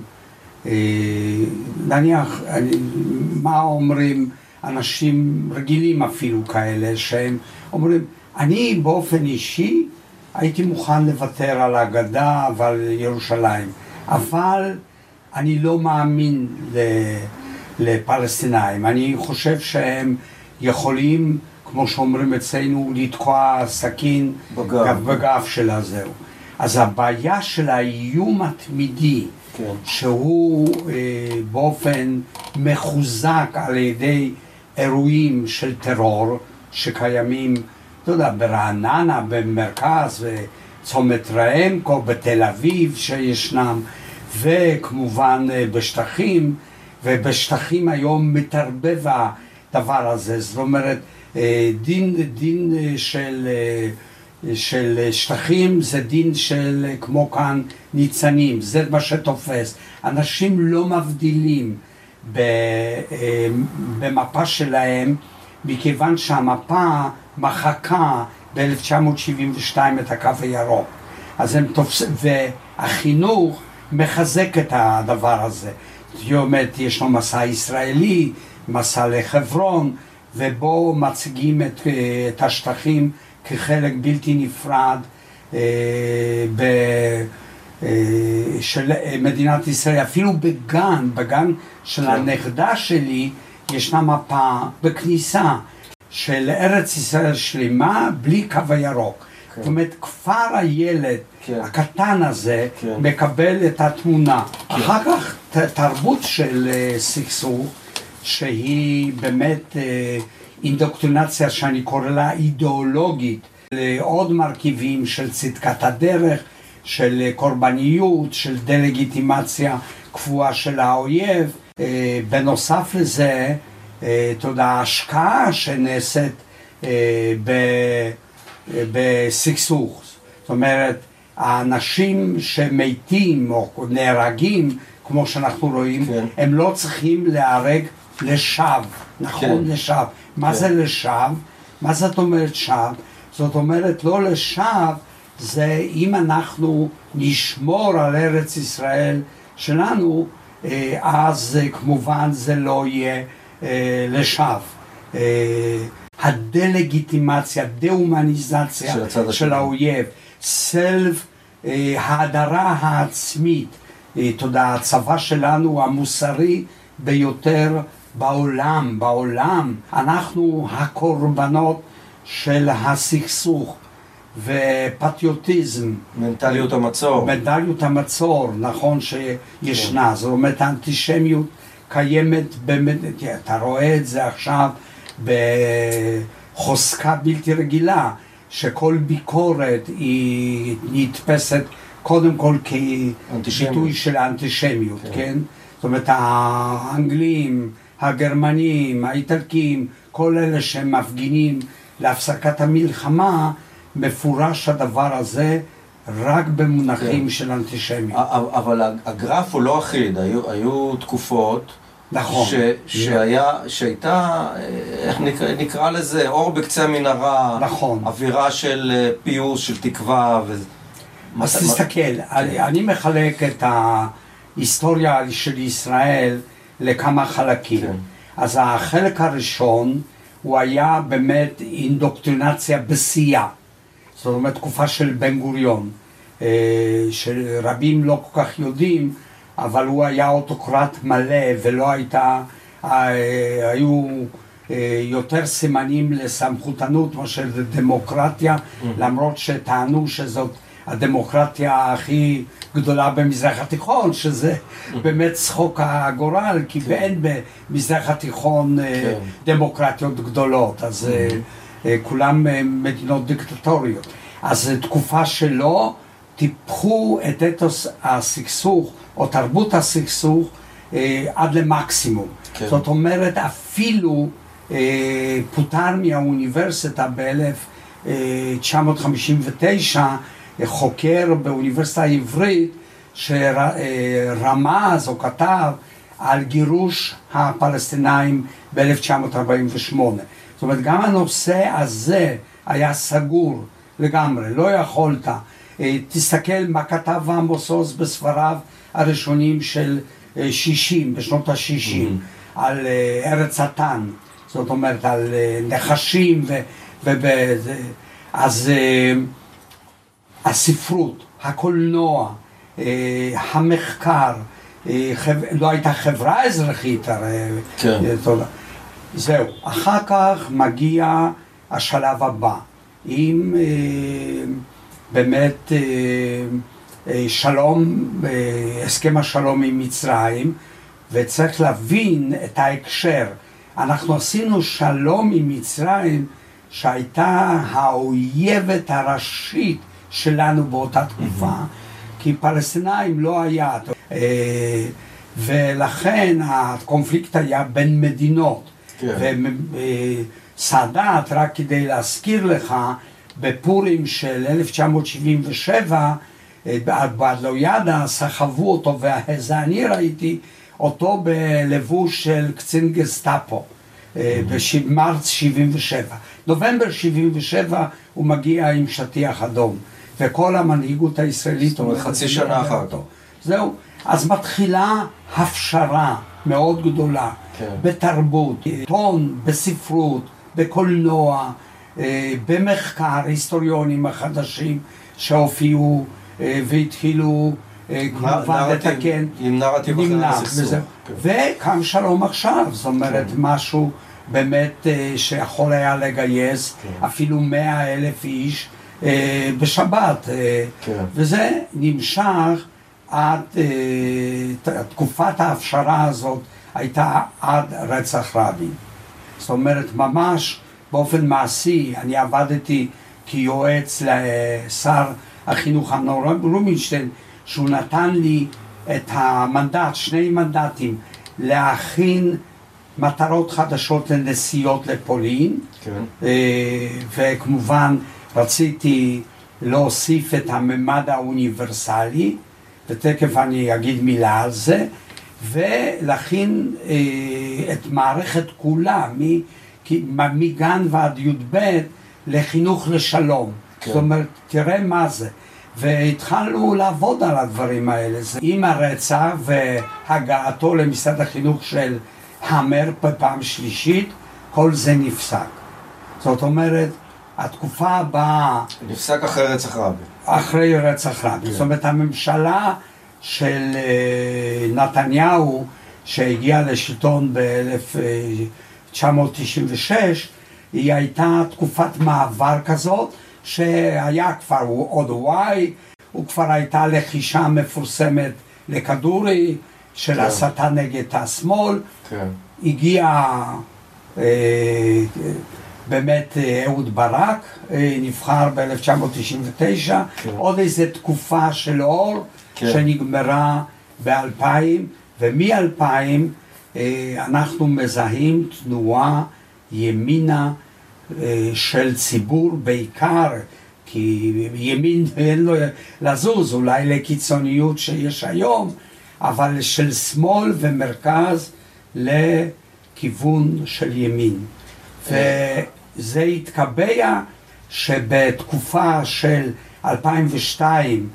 נניח, מה אומרים אנשים רגילים אפילו כאלה, שהם אומרים, אני באופן אישי הייתי מוכן לוותר על הגדה ועל ירושלים, אבל אני לא מאמין לפלסטינאים. אני חושב שהם יכולים, כמו שאומרים אצלנו, לתקוע סכין בגב של הזהו. אז הבעיה של האיום התמידי, כן. שהוא באופן מחוזק על ידי אירועים של טרור שקיימים, אתה יודע, ברעננה, במרכז, וצומת ראמקו, בתל אביב שישנם, וכמובן בשטחים, ובשטחים היום מתערבב הדבר הזה. זאת אומרת, דין של שטחים זה דין של כמו כאן ניצנים, זה מה שתופס. אנשים לא מבדילים במפה שלהם, מכיוון שהמפה מחקה ב-1972 את הקו הירוק. אז הם תופסים, והחינוך מחזק את הדבר הזה. זאת אומרת, יש לו מסע ישראלי, מסע לחברון, ובו מציגים את השטחים כחלק בלתי נפרד של מדינת ישראל, אפילו בגן של הנכדה שלי, ישנה מפה בכניסה של ארץ ישראל שלמה בלי קו הירוק. זאת אומרת, כפר הילד הקטן הזה מקבל את התמונה. אחר כך תרבות של סכסוך, שהיא באמת אינדוקטרינציה שאני קורא לה אידיאולוגית, לעוד מרכיבים של צדקת הדרך, של קורבניות, של דלגיטימציה קבועה של האויב. בנוסף לזה, ההשקעה שנעשית בסכסוך. זאת אומרת, האנשים שמתים או נהרגים, כמו שאנחנו רואים, הם לא צריכים להיהרג לשווא, נכון? לשווא. מה זה לשווא? מה זאת אומרת שווא? זאת אומרת לא לשווא, זה אם אנחנו נשמור על ארץ ישראל שלנו, אז כמובן זה לא יהיה לשווא. הדלגיטימציה, דה-הומניזציה של האויב, ההדרה העצמית, הצבא שלנו המוסרי ביותר בעולם, אנחנו הקורבנות של הסכסוך ופטריוטיזם. מנטליות המצור, נכון שישנה. זאת אומרת, האנטישמיות קיימת, אתה רואה את זה עכשיו בחוזקה בלתי רגילה, שכל ביקורת היא נתפסת קודם כל כביטוי של האנטישמיות, כן? זאת אומרת, האנגלים, הגרמנים, האיטלקים, כל אלה שמפגינים להפסקת המלחמה, מפורש הדבר הזה רק במונחים של אנטישמיות. אבל הגרף הוא לא אחיד, היו תקופות נכון. שהייתה, איך נקרא לזה, אור בקצה המנהרה, נכון. אווירה של פיוס, של תקווה. אז תסתכל, אני מחלק את ההיסטוריה של ישראל לכמה חלקים. אז החלק הראשון הוא היה באמת אינדוקטרינציה בשיאה. זאת אומרת, תקופה של בן גוריון, שרבים לא כל כך יודעים, אבל הוא היה אוטוקרט מלא ולא היו יותר סימנים לסמכותנות מאשר דמוקרטיה, למרות שטענו שזאת הדמוקרטיה הכי גדולה במזרח התיכון, שזה באמת צחוק הגורל, כי אין במזרח התיכון דמוקרטיות גדולות, אז כולם מדינות דיקטטוריות. אז תקופה שלא טיפחו את אתוס הסכסוך או תרבות הסכסוך עד למקסימום. זאת אומרת, אפילו פוטר מהאוניברסיטה ב-1959 חוקר באוניברסיטה העברית שרמז או כתב על גירוש הפלסטינאים ב-1948. זאת אומרת, גם הנושא הזה היה סגור לגמרי, לא יכולת. תסתכל מה כתב עמוס עוז בספריו הראשונים של 60, בשנות ה-60, על ארץ התן, זאת אומרת, על נחשים אז הספרות, הקולנוע, המחקר, לא הייתה חברה אזרחית, זהו. אחר כך מגיע השלב הבא, עם באמת שלום, הסכם השלום עם מצרים, וצריך להבין את ההקשר. אנחנו עשינו שלום עם מצרים שהייתה האויבת הראשית שלנו באותה תקופה, כי פלסטינאים לא היה, ולכן הקונפליקט היה בין מדינות. וסאדאת, רק כדי להזכיר לך, בפורים של 1977, באדלוידה סחבו אותו, ואני ראיתי אותו בלבוש של קצין גסטאפו, במרץ 77. נובמבר 77 הוא מגיע עם שטיח אדום, וכל המנהיגות הישראלית אומרת חצי שנה אחר כך. זהו, אז מתחילה הפשרה מאוד גדולה, בתרבות, עיתון, בספרות, בקולנוע, במחקר, היסטוריונים החדשים שהופיעו והתחילו כמובן לתקן, עם נרטיב אחר הסכסוך. וקם שלום עכשיו, זאת אומרת משהו באמת שיכול היה לגייס אפילו 100,000 איש בשבת, וזה נמשך עד, תקופת ההפשרה הזאת הייתה עד רצח רבין. זאת אומרת ממש באופן מעשי, אני עבדתי כיועץ לשר החינוך אמנון רובינשטיין, שהוא נתן לי את המנדט, 2 מנדטים, להכין מטרות חדשות לנסיעות לפולין, וכמובן רציתי להוסיף את הממד האוניברסלי, ותכף אני אגיד מילה על זה, ולהכין את מערכת כולה, מגן ועד י"ב לחינוך לשלום. זאת אומרת, תראה מה זה. והתחלנו לעבוד על הדברים האלה. עם הרצח והגעתו למשרד החינוך של המר בפעם שלישית, כל זה נפסק. זאת אומרת, התקופה הבאה... נפסק אחרי רצח רבין. אחרי רצח רבין. זאת אומרת, הממשלה של נתניהו, שהגיעה לשלטון ב-1996, היא הייתה תקופת מעבר כזאת, שהיה כבר עוד וואי, וכבר הייתה לחישה מפורסמת לכדורי של הסתה נגד השמאל. הגיע באמת אהוד ברק, נבחר ב-1999, עוד איזו תקופה של אור שנגמרה ב-2000, ומ-2000 אנחנו מזהים תנועה ימינה של ציבור בעיקר, כי ימין אין לו לזוז, אולי לקיצוניות שיש היום, אבל של שמאל ומרכז לכיוון של ימין. וזה התקבע שבתקופה של 2002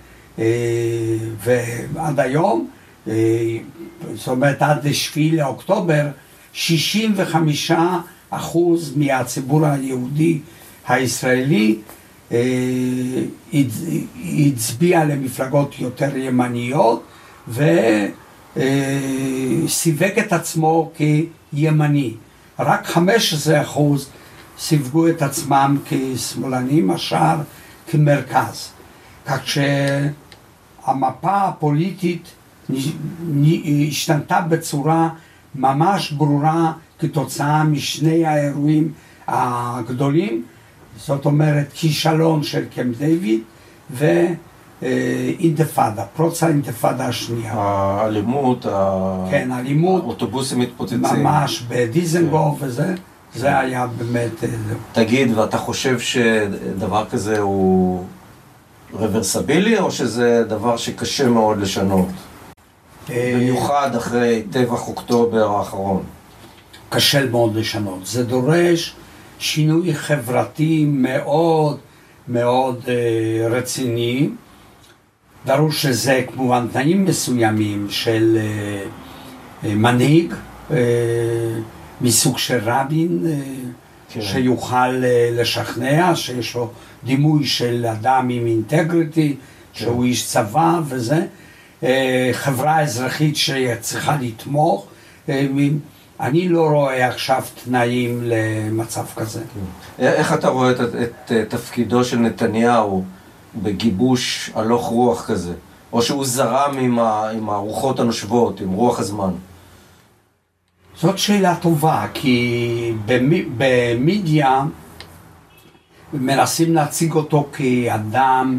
ועד היום, זאת אומרת עד 7 לאוקטובר, 65% מהציבור היהודי הישראלי הצביע למפלגות יותר ימניות וסיווג את עצמו כימני. רק 15% סיווגו את עצמם כשמאלנים, השאר כמרכז. כך שהמפה הפוליטית השתנתה בצורה ממש ברורה כתוצאה משני האירועים הגדולים, זאת אומרת כישלון של קמפ דיוויד ואינתיפאדה, פרוץ האינתיפאדה השנייה. האלימות, כן, האלימות, האוטובוסים מתפוצצים. ממש בדיזנגוף וזה, זה היה באמת... תגיד, ואתה חושב שדבר כזה הוא רוורסבילי, או שזה דבר שקשה מאוד לשנות? במיוחד אחרי טבח אוקטובר האחרון. קשה מאוד לשנות. זה דורש שינוי חברתי מאוד מאוד רציני. דרוש שזה כמובן תנאים מסוימים של מנהיג מסוג של רבין, שיוכל לשכנע, שיש לו דימוי של אדם עם אינטגריטי, שהוא איש צבא וזה. חברה אזרחית שצריכה לתמוך. אני לא רואה עכשיו תנאים למצב כזה. איך אתה רואה את תפקידו של נתניהו בגיבוש הלוך רוח כזה? או שהוא זרם עם הרוחות הנושבות, עם רוח הזמן? זאת שאלה טובה, כי במדיה מנסים להציג אותו כאדם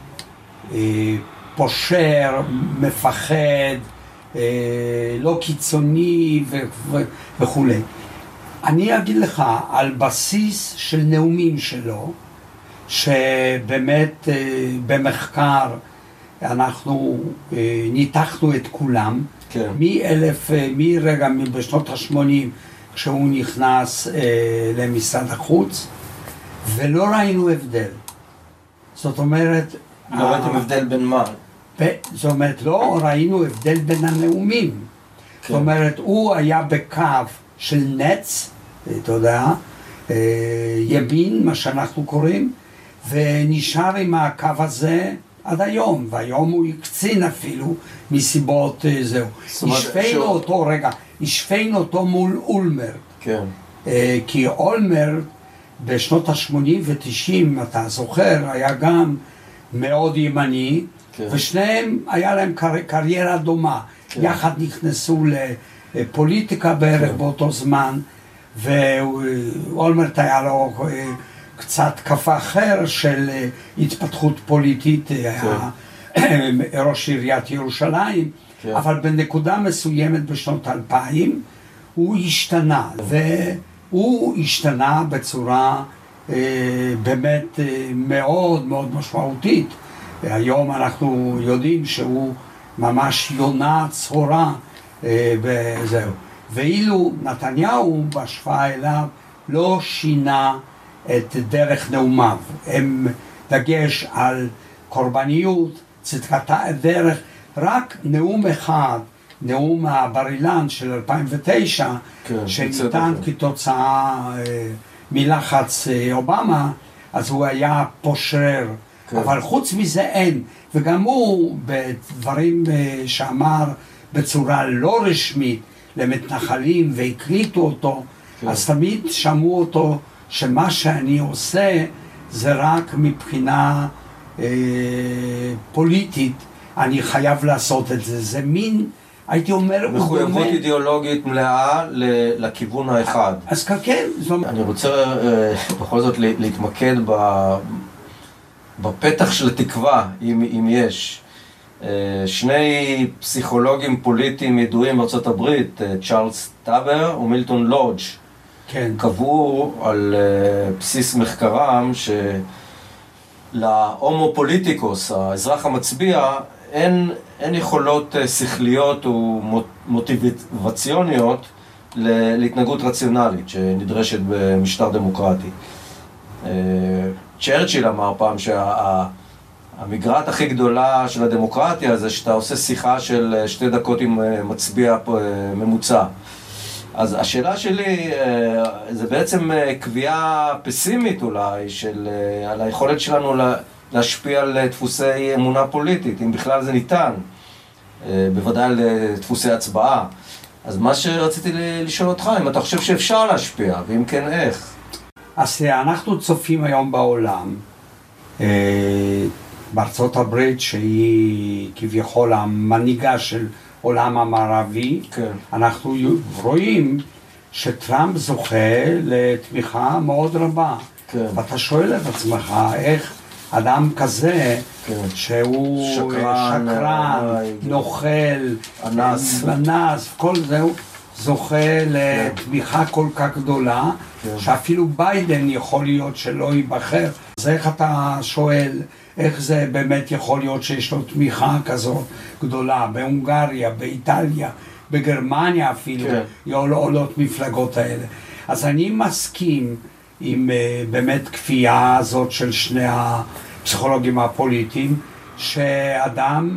פושר, מפחד, לא קיצוני וכו'. אני אגיד לך, על בסיס של נאומים שלו, שבאמת במחקר אנחנו ניתחנו את כולם, כן. מרגע בשנות ה-80 כשהוא נכנס למשרד החוץ, ולא ראינו הבדל. זאת אומרת... לא ראיתם הבדל בין מה? זאת אומרת, לא ראינו הבדל בין הנאומים. כן. זאת אומרת, הוא היה בקו של נץ, אתה יודע, ימין, מה שאנחנו קוראים, ונשאר עם הקו הזה עד היום, והיום הוא הקצין אפילו מסיבות זהו. השווינו אותו מול אולמרט. כן. כי אולמרט בשנות ה-80 ו-90, אתה זוכר, היה גם מאוד ימני, כן. ושניהם היה להם קריירה דומה. כן. יחד נכנסו לפוליטיקה בערך כן. באותו זמן, ואולמרט היה לו קצת קפה אחר של התפתחות פוליטית, כן. היה ראש עיריית ירושלים, כן. אבל בנקודה מסוימת בשנות 2000 הוא השתנה, והוא השתנה בצורה באמת מאוד מאוד משמעותית. היום אנחנו יודעים שהוא ממש יונה צהורה וזהו. ואילו נתניהו בהשוואה אליו לא שינה את דרך נאומיו. הם דגש על קורבניות, צדקת הדרך, רק נאום אחד, נאום הבר אילן של 2009, כן, שניתן כתוצאה מלחץ אובמה, אז הוא היה פושרר. כן. אבל חוץ מזה אין, וגם הוא בדברים שאמר בצורה לא רשמית למתנחלים והקליטו אותו, כן. אז תמיד שמעו אותו שמה שאני עושה זה רק מבחינה פוליטית, אני חייב לעשות את זה. זה מין, הייתי אומר, מחויבות אידיאולוגית מלאה לכיוון האחד. אז כן. אני רוצה בכל זאת להתמקד בפתח של תקווה, אם יש. שני פסיכולוגים פוליטיים ידועים בארצות הברית, צ'ארלס טאבר ומילטון לודג', כן. קבעו על בסיס מחקרם שלהומו פוליטיקוס, האזרח המצביע, אין יכולות שכליות ומוטיבציוניות להתנהגות רציונלית שנדרשת במשטר דמוקרטי. צ'רצ'יל אמר פעם שהמגרעת הכי גדולה של הדמוקרטיה זה שאתה עושה שיחה של 2 דקות עם מצביע ממוצע. אז השאלה שלי זה בעצם קביעה פסימית אולי על היכולת שלנו להשפיע על דפוסי אמונה פוליטית, אם בכלל זה ניתן, בוודאי על דפוסי הצבעה. אז מה שרציתי לשאול אותך, אם אתה חושב שאפשר להשפיע, ואם כן איך? אז אנחנו צופים היום בעולם, בארצות הברית שהיא כביכול המנהיגה של עולם המערבי, כן. אנחנו רואים שטראמפ זוכה לתמיכה מאוד רבה. כן. ואתה שואל את עצמך איך אדם כזה, כן. שהוא שקרן, נוכל, אנס, כל זהו, זוכה לתמיכה כל כך גדולה, כן. שאפילו ביידן יכול להיות שלא ייבחר. אז איך אתה שואל, איך זה באמת יכול להיות שיש לו תמיכה כזאת גדולה, בהונגריה, באיטליה, בגרמניה אפילו, כן. עולות מפלגות האלה. אז אני מסכים עם באמת כפייה הזאת של שני הפסיכולוגים הפוליטיים, שאדם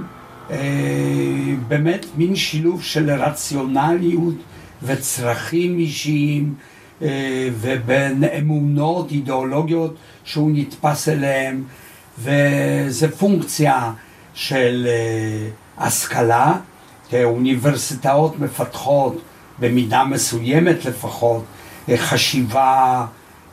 באמת מין שילוב של רציונליות וצרכים אישיים, ובין אמונות, אידיאולוגיות שהוא נתפס אליהם, וזה פונקציה של השכלה, אוניברסיטאות מפתחות במידה מסוימת לפחות, חשיבה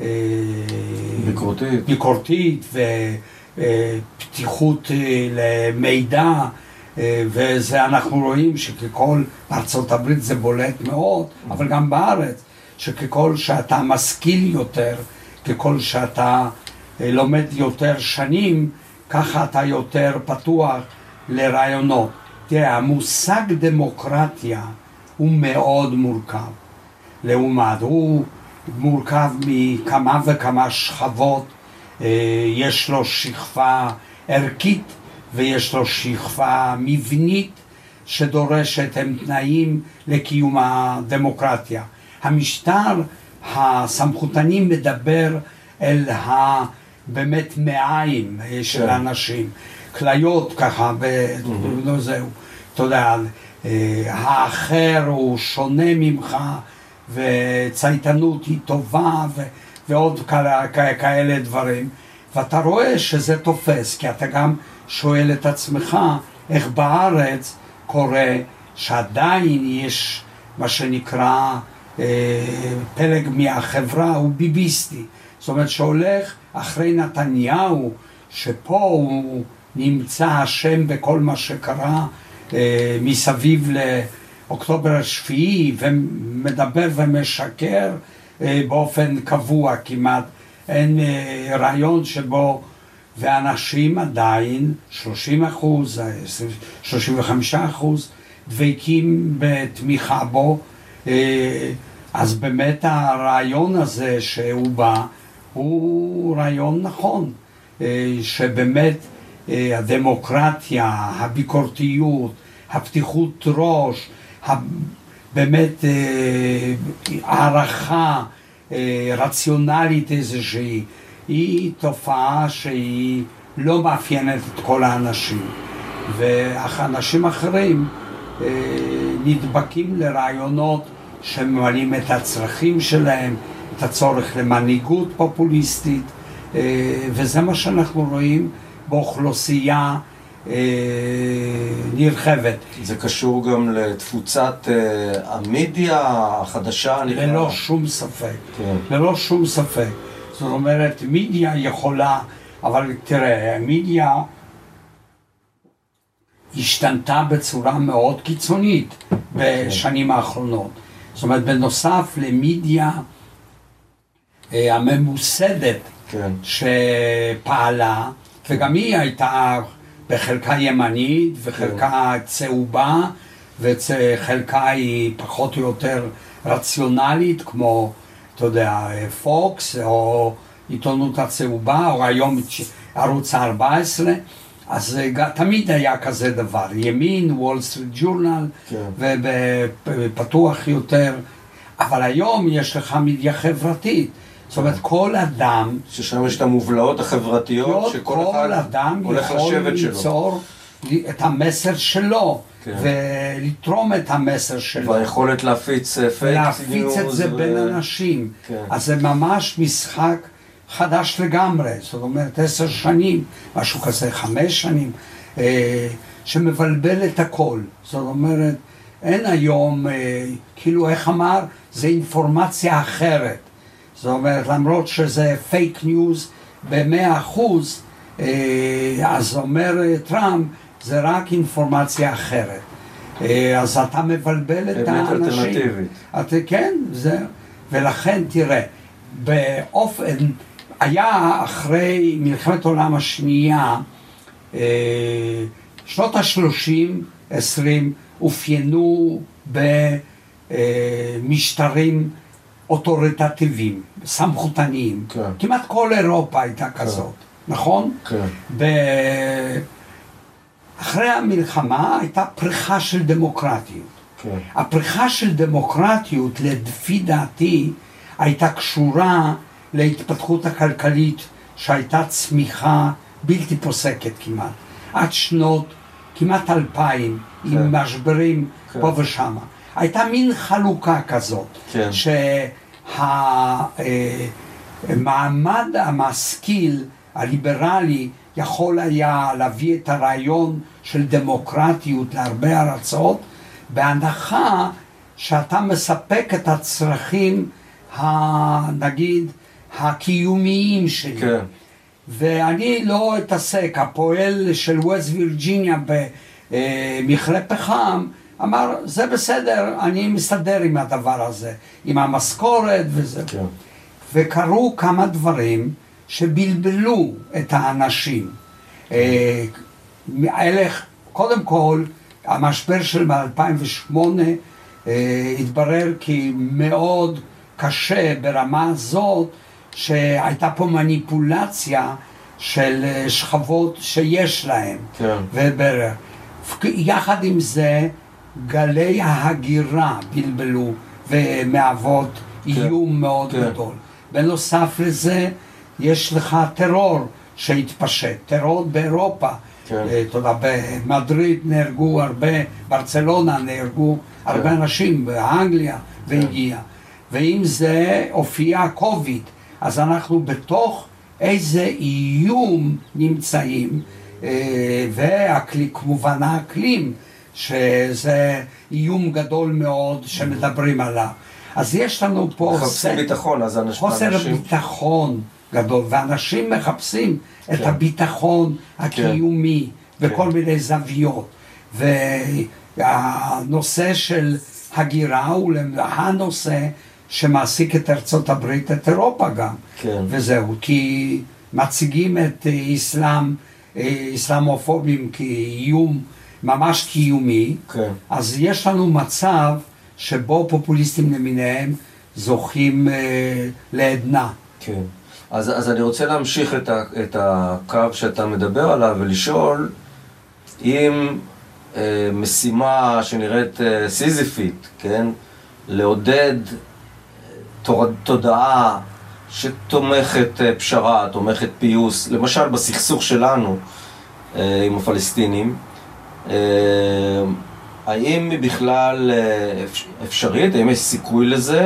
ביקורתית ופתיחות למידע, וזה אנחנו רואים שככל בארצות הברית זה בולט מאוד, אבל גם בארץ, שככל שאתה משכיל יותר, ככל שאתה לומד יותר שנים, ככה אתה יותר פתוח לרעיונות. תראה, המושג דמוקרטיה הוא מאוד מורכב. לעומת, הוא מורכב מכמה וכמה שכבות, יש לו שכבה ערכית ויש לו שכבה מבנית שדורשת הם תנאים לקיום הדמוקרטיה. המשטר הסמכותני מדבר אל באמת מעיים של אנשים, כליות ככה, זהו, אתה יודע, האחר הוא שונה ממך, וצייתנות היא טובה, ועוד כאלה דברים, ואתה רואה שזה תופס, כי אתה גם שואל את עצמך איך בארץ קורה שעדיין יש מה שנקרא פלג מהחברה הוא ביביסטי, זאת אומרת שהולך אחרי נתניהו, שפה הוא נמצא אשם בכל מה שקרה מסביב לאוקטובר השביעי, ומדבר ומשקר באופן קבוע כמעט, אין רעיון שבו, ואנשים עדיין 30%, 35% דבקים בתמיכה בו, אז באמת הרעיון הזה שהוא בא, הוא רעיון נכון, שבאמת הדמוקרטיה, הביקורתיות, הפתיחות ראש, באמת הערכה רציונלית איזושהי, היא תופעה שהיא לא מאפיינת את כל האנשים, ואנשים אחרים נדבקים לרעיונות שממלאים את הצרכים שלהם, את הצורך למנהיגות פופוליסטית, וזה מה שאנחנו רואים באוכלוסייה נרחבת. זה קשור גם לתפוצת המדיה החדשה? ללא שום ספק, ללא שום ספק. זאת אומרת, מדיה יכולה, אבל תראה, המדיה השתנתה בצורה מאוד קיצונית בשנים האחרונות. זאת אומרת, בנוסף למדיה הממוסדת שפעלה, וגם היא הייתה בחלקה ימנית וחלקה צהובה, וחלקה היא פחות או יותר רציונלית, כמו, אתה יודע, פוקס או עיתונות הצהובה, או היום ערוץ 14, אז תמיד היה כזה דבר, ימין, וול סטריט ג'ורנל, ופתוח יותר, אבל היום יש לך מדיה חברתית, זאת אומרת כל אדם, ששם יש את המובלעות החברתיות, שכל אחד הולך לשבת שלו, ליצור את המסר שלו, ולתרום את המסר שלו, והיכולת להפיץ פייק להפיץ את זה בין אנשים, אז זה ממש משחק חדש לגמרי, זאת אומרת 10 שנים, משהו כזה 5 שנים, שמבלבל את הכל, זאת אומרת אין היום, כאילו איך אמר, זה אינפורמציה אחרת, זאת אומרת למרות שזה פייק ניוז ב100%, אז אומר טראמפ, זה רק אינפורמציה אחרת, אז אתה מבלבל את האנשים, כן, זה, ולכן תראה, באופן, היה אחרי מלחמת העולם השנייה, שנות ה-30-20 אופיינו במשטרים אוטוריטטיביים, סמכותניים. כן. כמעט כל אירופה הייתה כזאת, כן. נכון? כן. אחרי המלחמה הייתה פריחה של דמוקרטיות. כן. הפריחה של דמוקרטיות, לפי דעתי, הייתה קשורה להתפתחות הכלכלית שהייתה צמיחה בלתי פוסקת כמעט, עד שנות כמעט 2000, כן. עם משברים כן. פה ושמה. הייתה מין חלוקה כזאת, כן. שהמעמד המשכיל, הליברלי, יכול היה להביא את הרעיון של דמוקרטיות להרבה ארצות, בהנחה שאתה מספק את הצרכים, נגיד, הקיומיים שלי. כן. ואני לא אתעסק, הפועל של ווסט וירג'יניה במכרה פחם, אמר, זה בסדר, אני מסתדר עם הדבר הזה, עם המשכורת וזה. כן. וקרו כמה דברים שבלבלו את האנשים. קודם כל, המשבר של 2008 התברר כי מאוד קשה ברמה הזאת, שהייתה פה מניפולציה של שכבות שיש להם. כן. יחד עם זה, גלי ההגירה בלבלו ומהוות איום מאוד גדול. בנוסף לזה, יש לך טרור שהתפשט, טרור באירופה. אתה יודע, במדריד נהרגו הרבה, ברצלונה נהרגו הרבה אנשים, באנגליה והגיע. ואם זה הופיע קוביד, אז אנחנו בתוך איזה איום נמצאים, וכמובן האקלים, שזה איום גדול מאוד שמדברים עליו. אז יש לנו פה מחפשים ביטחון, אז חוסר ביטחון גדול, ואנשים מחפשים את הביטחון הקיומי בכל מיני זוויות. והנושא של הגירה הוא הנושא שמעסיק את ארצות הברית, את אירופה גם. וזהו, כי מציגים את אסלאמופובים כאיום ממש קיומי, אז יש לנו מצב שבו פופוליסטים למיניהם זוכים לעדנה. כן. אז אני רוצה להמשיך את הקו שאתה מדבר עליו ולשאול אם משימה שנראית סיזיפית, כן? לעודד תודעה שתומכת פשרה, תומכת פיוס, למשל בסכסוך שלנו עם הפלסטינים, האם היא בכלל אפשרית? האם יש סיכוי לזה?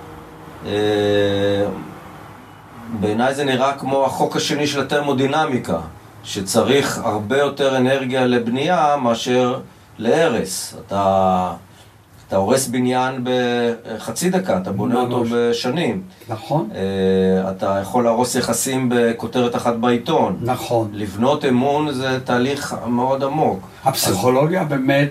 בעיניי זה נראה כמו החוק השני של התרמודינמיקה, שצריך הרבה יותר אנרגיה לבנייה מאשר להרס. אתה הורס בניין בחצי דקה, אתה בונה אותו בשנים. נכון. אתה יכול להרוס יחסים בכותרת אחת בעיתון. נכון. לבנות אמון זה תהליך מאוד עמוק. הפסיכולוגיה באמת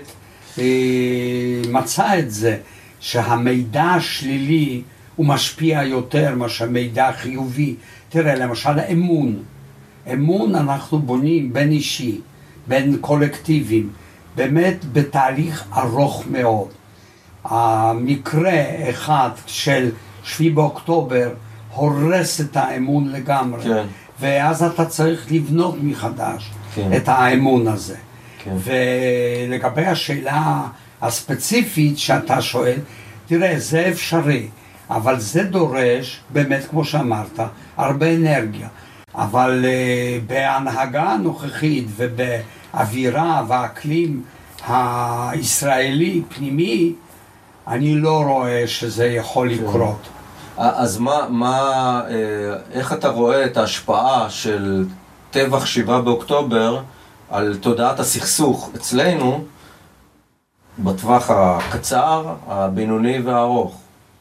מצאה את זה, שהמידע השלילי הוא משפיע יותר מאשר מידע חיובי. תראה, למשל אמון. אמון אנחנו בונים בין אישי, בין קולקטיבים, באמת בתהליך ארוך מאוד. המקרה אחד של 7 באוקטובר הורס את האמון לגמרי, כן. ואז אתה צריך לבנות מחדש את האמון הזה. ולגבי השאלה הספציפית שאתה שואל, תראה, זה אפשרי, אבל זה דורש, באמת כמו שאמרת, הרבה אנרגיה. אבל בהנהגה הנוכחית ובאווירה והאקלים הישראלי פנימי, אני לא רואה שזה יכול לקרות. אז איך אתה רואה את ההשפעה של טבח 7 באוקטובר על תודעת הסכסוך אצלנו בטווח הקצר, הבינוני והארוך?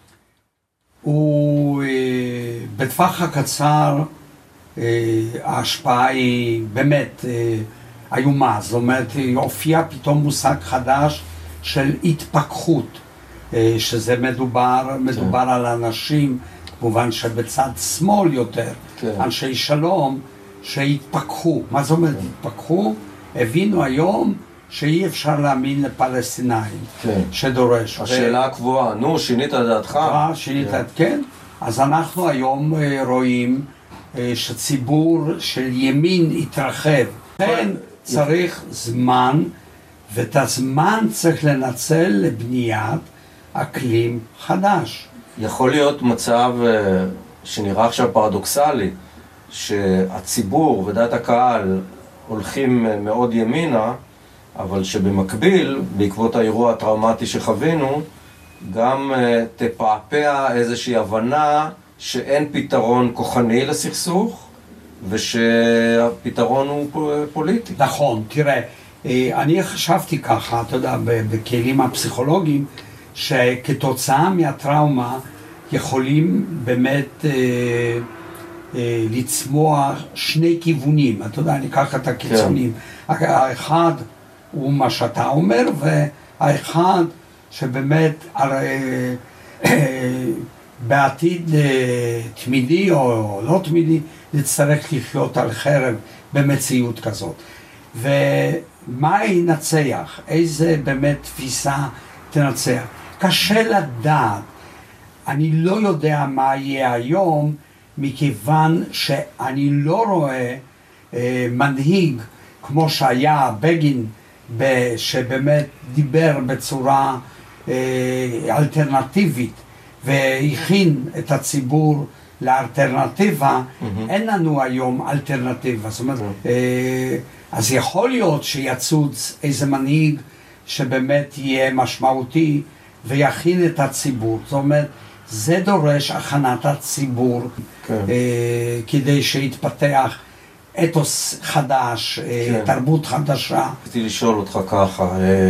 בטווח הקצר ההשפעה היא באמת איומה. זאת אומרת, הופיע פתאום מושג חדש של התפכחות, שזה מדובר על אנשים, כמובן שבצד שמאל יותר, אנשי שלום, שהתפכחו. מה זאת אומרת התפכחו? הבינו היום שאי אפשר להאמין לפלסטינאים, שדורש. השאלה הקבועה, נו, שינית את דעתך? שינית, כן. אז אנחנו היום רואים שציבור של ימין התרחב. כן, צריך זמן, ואת הזמן צריך לנצל לבניית אקלים חדש. יכול להיות מצב שנראה עכשיו פרדוקסלי, שהציבור ודעת הקהל הולכים מאוד ימינה, אבל שבמקביל, בעקבות האירוע הטראומטי שחווינו, גם תפעפע איזושהי הבנה שאין פתרון כוחני לסכסוך, ושהפתרון הוא פוליטי. נכון, תראה, אני חשבתי ככה, אתה יודע, בכלים הפסיכולוגיים, שכתוצאה מהטראומה יכולים באמת לצמוח שני כיוונים. אתה יודע, אני אקח את הקיצונים. האחד הוא מה שאתה אומר, והאחד שבאמת בעתיד תמידי או לא תמידי, נצטרך לחיות על חרב במציאות כזאת. ומה ינצח? איזה באמת תפיסה תנצח? קשה לדעת. אני לא יודע מה יהיה היום, מכיוון שאני לא רואה מנהיג כמו שהיה בגין, שבאמת דיבר בצורה אלטרנטיבית והכין את הציבור לאלטרנטיבה. אין לנו היום אלטרנטיבה. זאת אומרת, אז יכול להיות שיצוץ איזה מנהיג שבאמת יהיה משמעותי ויכין את הציבור. זאת אומרת, זה דורש הכנת הציבור, כדי שיתפתח אתוס חדש, תרבות חדשה. רציתי לשאול אותך ככה,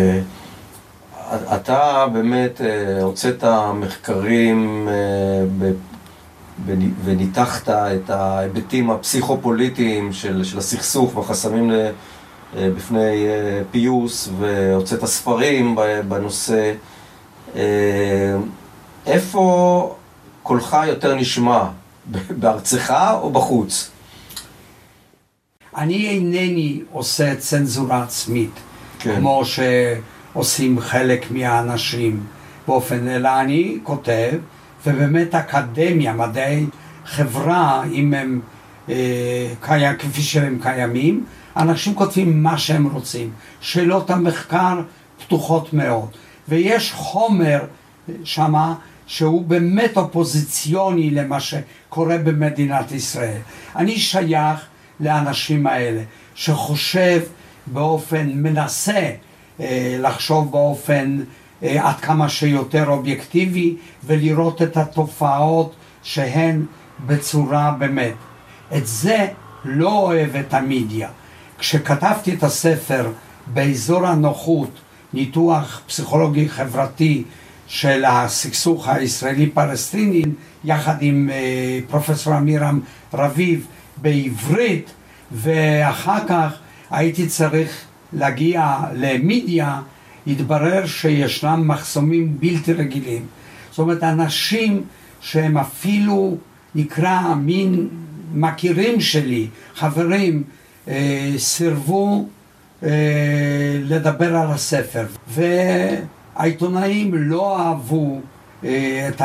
אתה באמת הוצאת מחקרים וניתחת את ההיבטים הפסיכופוליטיים של הסכסוך והחסמים בפני פיוס, והוצאת ספרים בנושא. איפה קולך יותר נשמע? בארצך או בחוץ? אני אינני עושה צנזורה עצמית, כמו שעושים חלק מהאנשים באופן, אלא אני כותב, ובאמת אקדמיה, מדעי חברה, אם הם כפי שהם קיימים, אנשים כותבים מה שהם רוצים. שאלות המחקר פתוחות מאוד. ויש חומר שמה שהוא באמת אופוזיציוני למה שקורה במדינת ישראל. אני שייך לאנשים האלה שחושב באופן, מנסה לחשוב באופן עד כמה שיותר אובייקטיבי ולראות את התופעות שהן בצורה באמת. את זה לא אוהב את המדיה. כשכתבתי את הספר באזור הנוחות, ניתוח פסיכולוגי חברתי של הסכסוך הישראלי-פלסטיני, יחד עם פרופסור אמירם רביב בעברית, ואחר כך הייתי צריך להגיע למדיה, התברר שישנם מחסומים בלתי רגילים. זאת אומרת, אנשים שהם אפילו נקרא מין מכירים שלי, חברים, סירבו לדבר על הספר, והעיתונאים לא אהבו את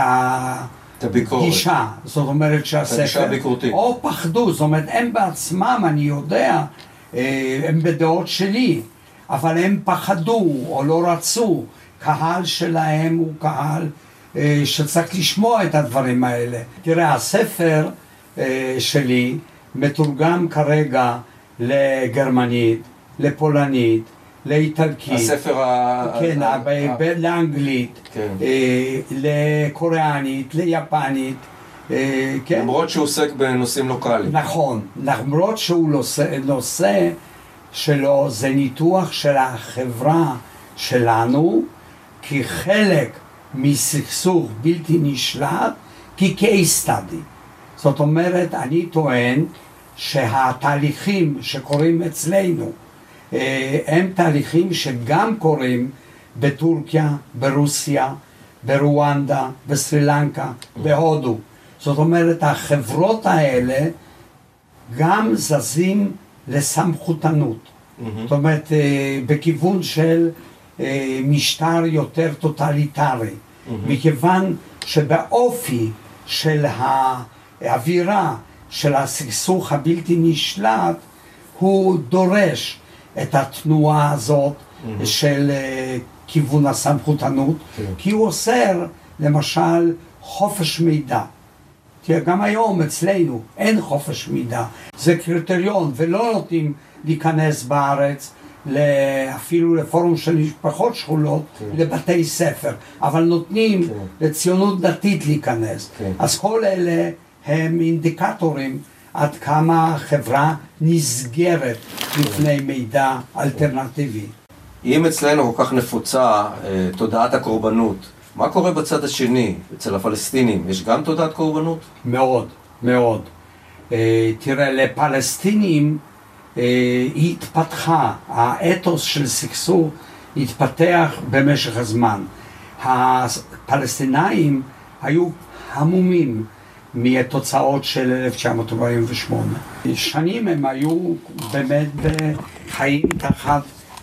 הגישה, זאת אומרת שהספר, או פחדו, זאת אומרת הם בעצמם, אני יודע, הם בדעות שלי, אבל הם פחדו או לא רצו. קהל שלהם הוא קהל שצריך לשמוע את הדברים האלה. תראה, הספר שלי מתורגם כרגע לגרמנית, לפולנית, לאיטלקית, הספר כן, לאנגלית, כן. לקוריאנית, ליפנית, כן? למרות שהוא עוסק בנושאים לוקליים. נכון, למרות שהוא נושא שלו זה ניתוח של החברה שלנו כחלק מסכסוך בלתי נשלט, כ-case study. זאת אומרת, אני טוען שהתהליכים שקורים אצלנו הם תהליכים שגם קורים בטורקיה, ברוסיה, ברואנדה, בסרילנקה, בהודו. זאת אומרת, החברות האלה גם זזים לסמכותנות. זאת אומרת, בכיוון של משטר יותר טוטליטרי. מכיוון שבאופי של האווירה של הסכסוך הבלתי נשלט, הוא דורש את התנועה הזאת של כיוון הסמכותנות, כי הוא אוסר למשל חופש מידע. תראה, גם היום אצלנו אין חופש מידע, זה קריטריון, ולא נותנים להיכנס בארץ אפילו לפורום של משפחות שכולות, לבתי ספר, אבל נותנים לציונות דתית להיכנס. אז כל אלה הם אינדיקטורים עד כמה החברה נסגרת לפני מידע אלטרנטיבי. אם אצלנו כל כך נפוצה תודעת הקורבנות, מה קורה בצד השני, אצל הפלסטינים? יש גם תודעת קורבנות? מאוד, מאוד. תראה, לפלסטינים היא התפתחה, האתוס של סכסוך התפתח במשך הזמן. הפלסטינאים היו המומים מהתוצאות של 1948. שנים הם היו באמת בחיים תחת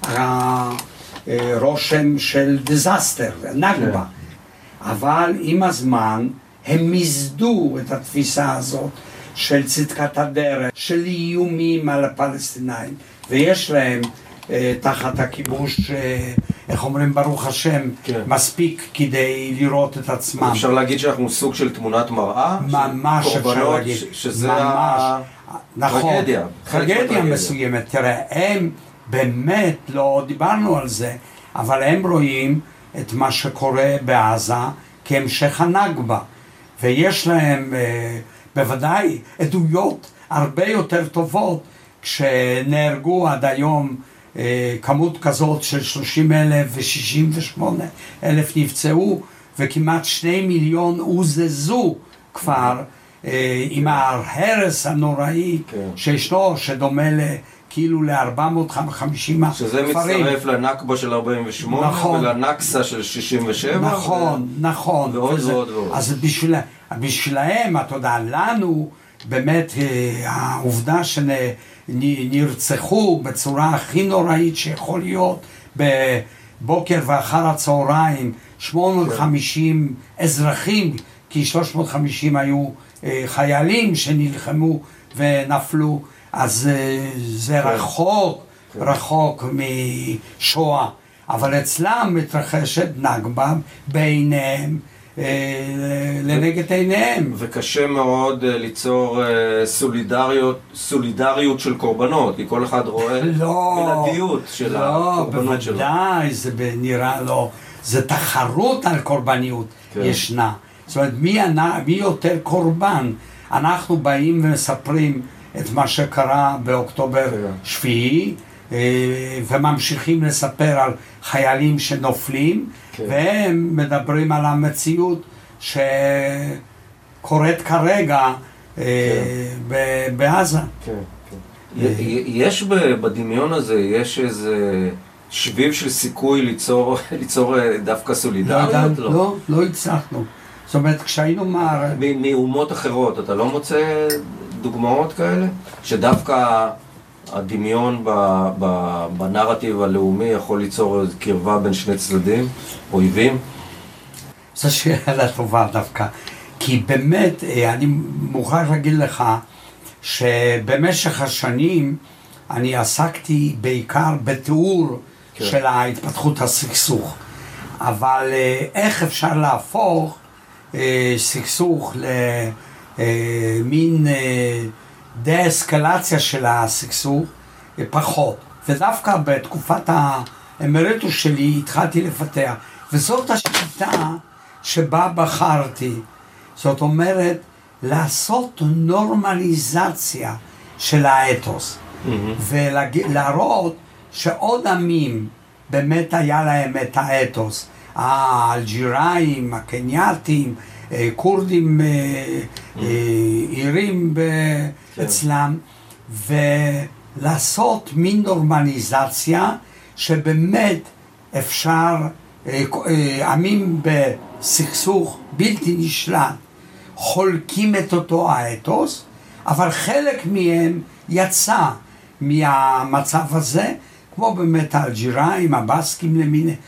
הרושם של דיזסטר, נגבה. אבל עם הזמן הם מזדו את התפיסה הזאת של צדקת הדרך, של איומים על הפלסטינאים, ויש להם תחת הכיבוש, איך אומרים, ברוך השם, מספיק כדי לראות את עצמם. אפשר להגיד שאנחנו סוג של תמונת מראה? ממש אפשר להגיד. שזה הטרגדיה. טרגדיה מסוימת. תראה, הם באמת, לא דיברנו על זה, אבל הם רואים את מה שקורה בעזה כהמשך הנגבה. ויש להם בוודאי עדויות הרבה יותר טובות, כשנהרגו עד היום כמות כזאת של 30,000 ו68,000 נפצעו, וכמעט 2 מיליון הוזזו כבר עם ההרס הנוראי שישנו, שדומה כאילו ל-450 כפרים. שזה מצטרף לנכבה של 48 ולנכסה של 67. נכון. ועוד ועוד ועוד. אז בשבילהם, אתה יודע, לנו באמת העובדה שנרצחו בצורה הכי נוראית שיכול להיות בבוקר ואחר הצהריים 850 אזרחים, כי 350 היו חיילים שנלחמו ונפלו, אז זה רחוק משואה, אבל אצלם מתרחשת נכבה בעיניהם, לנגד עיניהם. וקשה מאוד ליצור סולידריות של קורבנות, כי כל אחד רואה בלעדיות של הקורבנות שלו. בוודאי, זה נראה לו, זה תחרות על קורבניות ישנה. זאת אומרת, מי יותר קורבן? אנחנו באים ומספרים את מה שקרה באוקטובר 7, וממשיכים לספר על חיילים שנופלים, והם מדברים על המציאות שקורית כרגע בעזה. יש בדמיון הזה, יש איזה שביב של סיכוי ליצור דווקא סולידריות? לא הצלחנו. זאת אומרת, כשהיינו מאומות אחרות, אתה לא מוצא דוגמאות כאלה? שדווקא הדמיון בנרטיב הלאומי יכול ליצור קרבה בין שני צדדים, אויבים? זו שאלה טובה דווקא, כי באמת אני מוכרח להגיד לך שבמשך השנים אני עסקתי בעיקר בתיאור של ההתפתחות הסכסוך, אבל איך אפשר להפוך סכסוך למין דה-אסקלציה של הסכסוך פחות, ודווקא בתקופת האמריטוס שלי התחלתי לפתח, וזאת השיטה שבה בחרתי. זאת אומרת, לעשות נורמליזציה של האתוס, ולהראות שעוד עמים באמת היה להם את האתוס, האלג'יראים, הקנייתים, קורדים, עירים אצלם, ולעשות מין נורמליזציה שבאמת אפשר, עמים בסכסוך בלתי נשלט חולקים את אותו האתוס, אבל חלק מהם יצא מהמצב הזה, כמו באמת האלג'יראים, הבסקים למיניהם,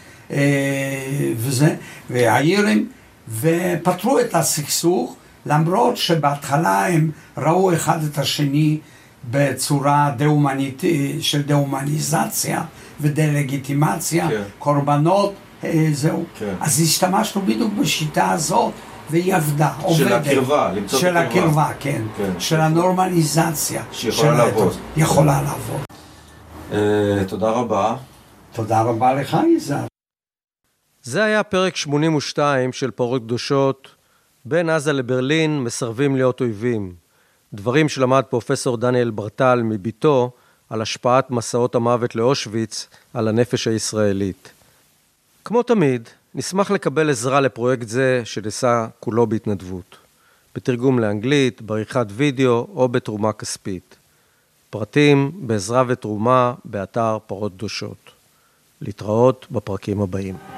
והעירים, ופתרו את הסכסוך, למרות שבהתחלה הם ראו אחד את השני בצורה של דהומניזציה ודה-לגיטימציה, קורבנות, זהו. אז השתמשנו בדיוק בשיטה הזאת, והיא עבדה, עובדת. של הקרבה, למצוא את הקרבה. של הקרבה, כן. של הנורמליזציה. שיכולה לעבוד. יכולה לעבוד. תודה רבה. תודה רבה לך, יזהר. זה היה פרק 82 של פרות קדושות, בין עזה לברלין מסרבים להיות אויבים. דברים שלמד פרופסור דניאל ברטל מביתו על השפעת מסעות המוות לאושוויץ על הנפש הישראלית. כמו תמיד, נשמח לקבל עזרה לפרויקט זה שנעשה כולו בהתנדבות. בתרגום לאנגלית, בעריכת וידאו או בתרומה כספית. פרטים בעזרה ותרומה באתר פרות קדושות. להתראות בפרקים הבאים.